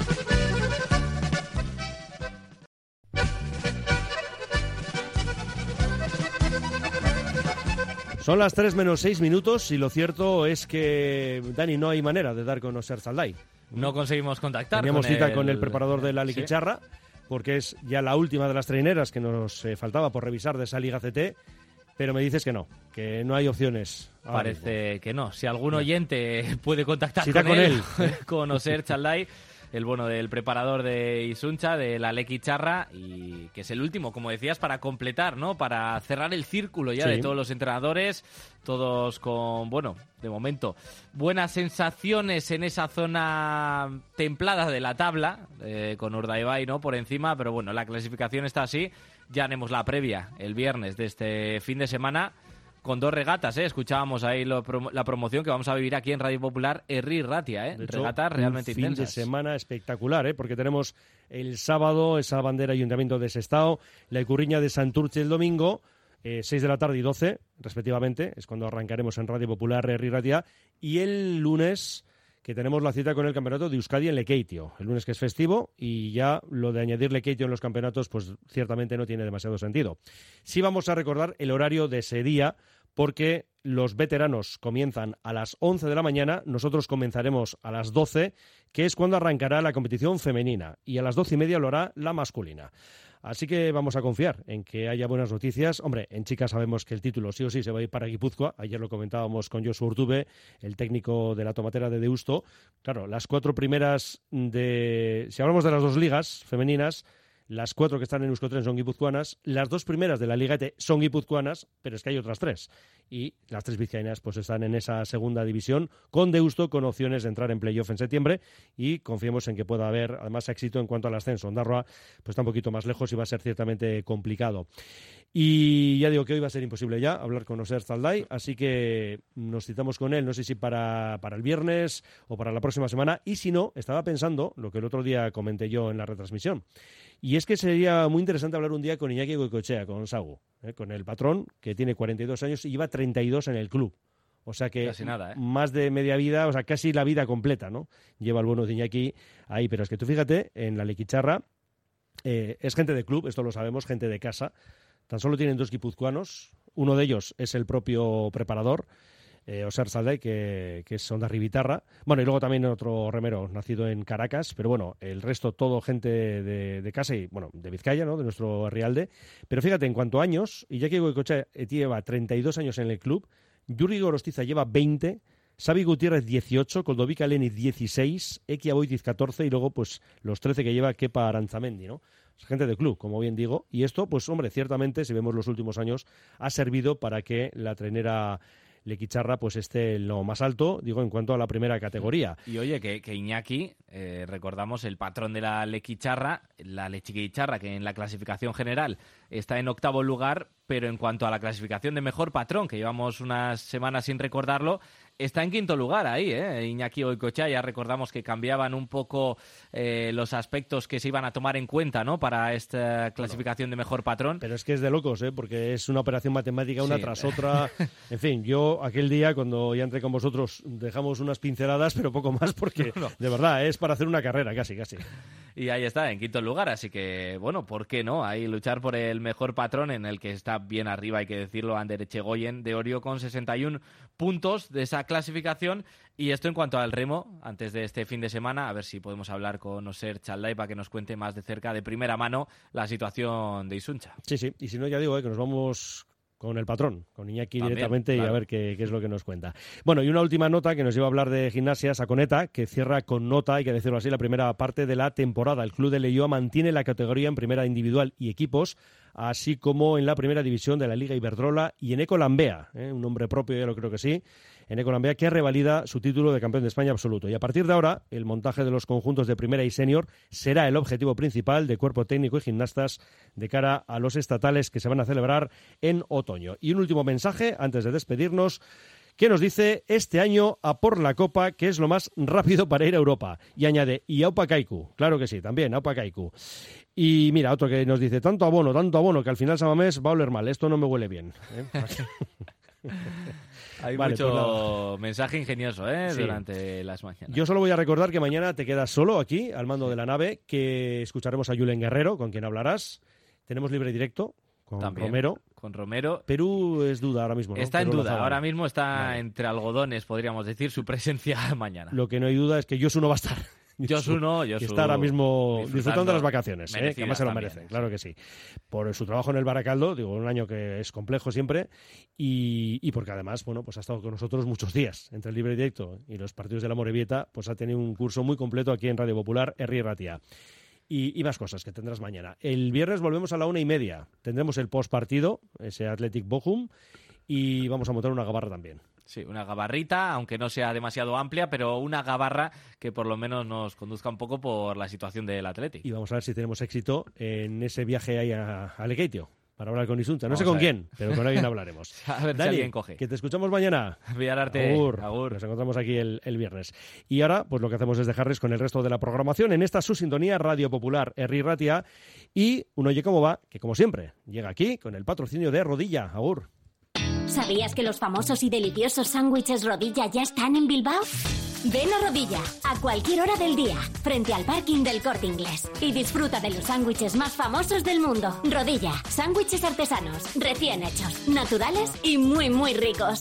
Son las tres menos seis minutos, y lo cierto es que, Dani, no hay manera de dar con Oser Zalday. No conseguimos contactar. Teníamos con cita el... con el preparador de la Sí. Liquicharra, porque es ya la última de las traineras que nos eh, faltaba por revisar de esa Liga C T, pero me dices que no, que no hay opciones. ahora Parece mismo. que no. Si algún oyente puede contactar Cita con, con él, él. con Oser Chalday, el bueno del preparador de Isuncha, de la Lequicharra, y que es el último, como decías, para completar, ¿no? Para cerrar el círculo ya Sí. de todos los entrenadores, todos con, bueno, de momento, buenas sensaciones en esa zona templada de la tabla, eh, con Urdaibai, ¿no? Por encima, pero bueno, la clasificación está así. Ya haremos la previa el viernes de este fin de semana, con dos regatas, ¿eh? Escuchábamos ahí lo prom- la promoción que vamos a vivir aquí en Radio Popular, Herri Ratia, ¿eh? De hecho, Regatas realmente un fin intensas. de semana espectacular, ¿eh? Porque tenemos el sábado esa bandera Ayuntamiento de Sestao, la Icurriña de Santurce el domingo, eh, seis de la tarde y doce, respectivamente, es cuando arrancaremos en Radio Popular Herri Ratia, y el lunes, que tenemos la cita con el campeonato de Euskadi en Lekeitio, el lunes que es festivo, y ya lo de añadir Lekeitio en los campeonatos, pues ciertamente no tiene demasiado sentido. Sí vamos a recordar el horario de ese día, porque los veteranos comienzan a las once de la mañana, nosotros comenzaremos a las doce, que es cuando arrancará la competición femenina, y a las doce y media lo hará la masculina. Así que vamos a confiar en que haya buenas noticias. Hombre, en chicas sabemos que el título sí o sí se va a ir para Guipúzcoa. Ayer lo comentábamos con Josu Urtube, el técnico de la tomatera de Deusto. Claro, las cuatro primeras de... Si hablamos de las dos ligas femeninas, las cuatro que están en Euskotren son guipuzcoanas, las dos primeras de la Liga E T son guipuzcoanas, pero es que hay otras tres. Y las tres vizcaínas pues están en esa segunda división, con Deusto, con opciones de entrar en playoff en septiembre, y confiemos en que pueda haber, además, éxito en cuanto al ascenso. Ondarroa pues está un poquito más lejos y va a ser ciertamente complicado. Y ya digo que hoy va a ser imposible ya hablar con Oser Zalday, así que nos citamos con él, no sé si para, para el viernes o para la próxima semana, y si no, estaba pensando lo que el otro día comenté yo en la retransmisión. Y es que sería muy interesante hablar un día con Iñaki Goicoechea, con Sagu, ¿eh? con el patrón, que tiene cuarenta y dos años y lleva treinta y dos en el club. O sea que casi nada, ¿eh? Más de media vida, o sea, casi la vida completa, ¿no? Lleva el bueno de Iñaki ahí. Pero es que tú fíjate, en la Lequicharra eh, es gente de club, esto lo sabemos, gente de casa. Tan solo tienen dos guipuzcoanos. Uno de ellos es el propio preparador, Eh, Oser Zalday, que, que es Ondarribitarra. Bueno, y luego también otro remero nacido en Caracas, pero bueno, el resto todo gente de, de casa y, bueno, de Vizcaya, ¿no?, de nuestro Herrialde. Pero fíjate, en cuanto a años, Iñaki Goicoechea lleva treinta y dos años en el club, Yuri Gorostiza lleva veinte, Xavi Gutiérrez dieciocho, Koldovica Leni dieciséis, Eki Aboitiz catorce y luego pues los trece que lleva Kepa Aranzamendi, ¿no? Es gente de club, como bien digo, y esto, pues hombre, ciertamente, si vemos los últimos años, ha servido para que la trenera Lequicharra pues esté en lo más alto, digo, en cuanto a la primera categoría. Y oye, que, que Iñaki, eh, recordamos, el patrón de la Lequicharra, la Lequicharra, que en la clasificación general está en octavo lugar, pero en cuanto a la clasificación de mejor patrón, que llevamos unas semanas sin recordarlo, está en quinto lugar ahí, ¿eh? Iñaki Goicoechea, ya recordamos que cambiaban un poco eh, los aspectos que se iban a tomar en cuenta, ¿no?, para esta clasificación de mejor patrón. Pero es que es de locos, ¿eh?, porque es una operación matemática una sí. tras otra. En fin, yo aquel día cuando ya entré con vosotros dejamos unas pinceladas, pero poco más, porque no, no. de verdad es para hacer una carrera, casi, casi. Y ahí está, en quinto lugar, así que, bueno, ¿por qué no? Ahí luchar por el mejor patrón, en el que está bien arriba, hay que decirlo, Ander Echegoyen de Orio con sesenta y un puntos de esa clasificación. Y esto en cuanto al remo, antes de este fin de semana, a ver si podemos hablar con Oser Zalday para que nos cuente más de cerca, de primera mano, la situación de Isuncha. Sí, sí, y si no, ya digo, eh, que nos vamos con el patrón, con Iñaki También, directamente, claro. Y a ver qué, qué es lo que nos cuenta. Bueno, y una última nota que nos lleva a hablar de Gimnasia Saconeta, que cierra con nota, hay que decirlo así, la primera parte de la temporada. El club de Leioa mantiene la categoría en primera individual y equipos, así como en la primera división de la Liga Iberdrola y en Eco Lambea, ¿eh? un nombre propio, ya lo creo que sí, en Eco Lambea, que revalida su título de campeón de España absoluto. Y a partir de ahora, el montaje de los conjuntos de primera y senior será el objetivo principal de cuerpo técnico y gimnastas de cara a los estatales que se van a celebrar en otoño. Y un último mensaje, antes de despedirnos, que nos dice: este año a por la Copa, que es lo más rápido para ir a Europa. Y añade, y Aupa Kaiku. Claro que sí, también, Aupa Kaiku. Y mira, otro que nos dice, tanto abono, tanto abono, que al final Samamés va a oler mal. Esto no me huele bien, ¿eh? Hay vale, mucho pues mensaje ingenioso ¿eh? Sí. durante las mañanas. Yo solo voy a recordar que mañana te quedas solo aquí, al mando de la nave, que escucharemos a Julen Guerrero, con quien hablarás. Tenemos libre directo con También, Romero. Con Romero. Perú es duda ahora mismo, ¿no? Está Perú en duda, Lozada. ahora mismo está vale. entre algodones, podríamos decir, su presencia mañana. Lo que no hay duda es que Josu no va a estar. Josu no, Josu que está ahora mismo disfrutando, disfrutando de las vacaciones, ¿eh? Que además se lo también, merecen, claro que sí. Por su trabajo en el Baracaldo, digo, un año que es complejo siempre, y, y porque además, bueno, pues ha estado con nosotros muchos días, entre el libre directo y los partidos de la Morevieta, pues ha tenido un curso muy completo aquí en Radio Popular, Herri Ratia. Y, y más cosas que tendrás mañana. El viernes volvemos a la una y media. Tendremos el postpartido, ese Athletic Bochum, y vamos a montar una gabarra también. Sí, una gabarrita, aunque no sea demasiado amplia, pero una gabarra que por lo menos nos conduzca un poco por la situación del Athletic. Y vamos a ver si tenemos éxito en ese viaje ahí a, a Lekeitio, para hablar con Isunta. No Vamos sé con ver. quién, pero con alguien hablaremos. A ver Dani, si alguien coge. Que te escuchamos mañana. Villararte. Agur. Agur. Nos encontramos aquí el, el viernes. Y ahora, pues lo que hacemos es dejarles con el resto de la programación en esta su sintonía Radio Popular, Herri Ratia. Y un Oye Cómo Va, que como siempre, llega aquí con el patrocinio de Rodilla. Agur. ¿Sabías que los famosos y deliciosos sándwiches Rodilla ya están en Bilbao? Ven a Rodilla, a cualquier hora del día, frente al parking del Corte Inglés, y disfruta de los sándwiches más famosos del mundo. Rodilla, sándwiches artesanos, recién hechos, naturales y muy muy ricos.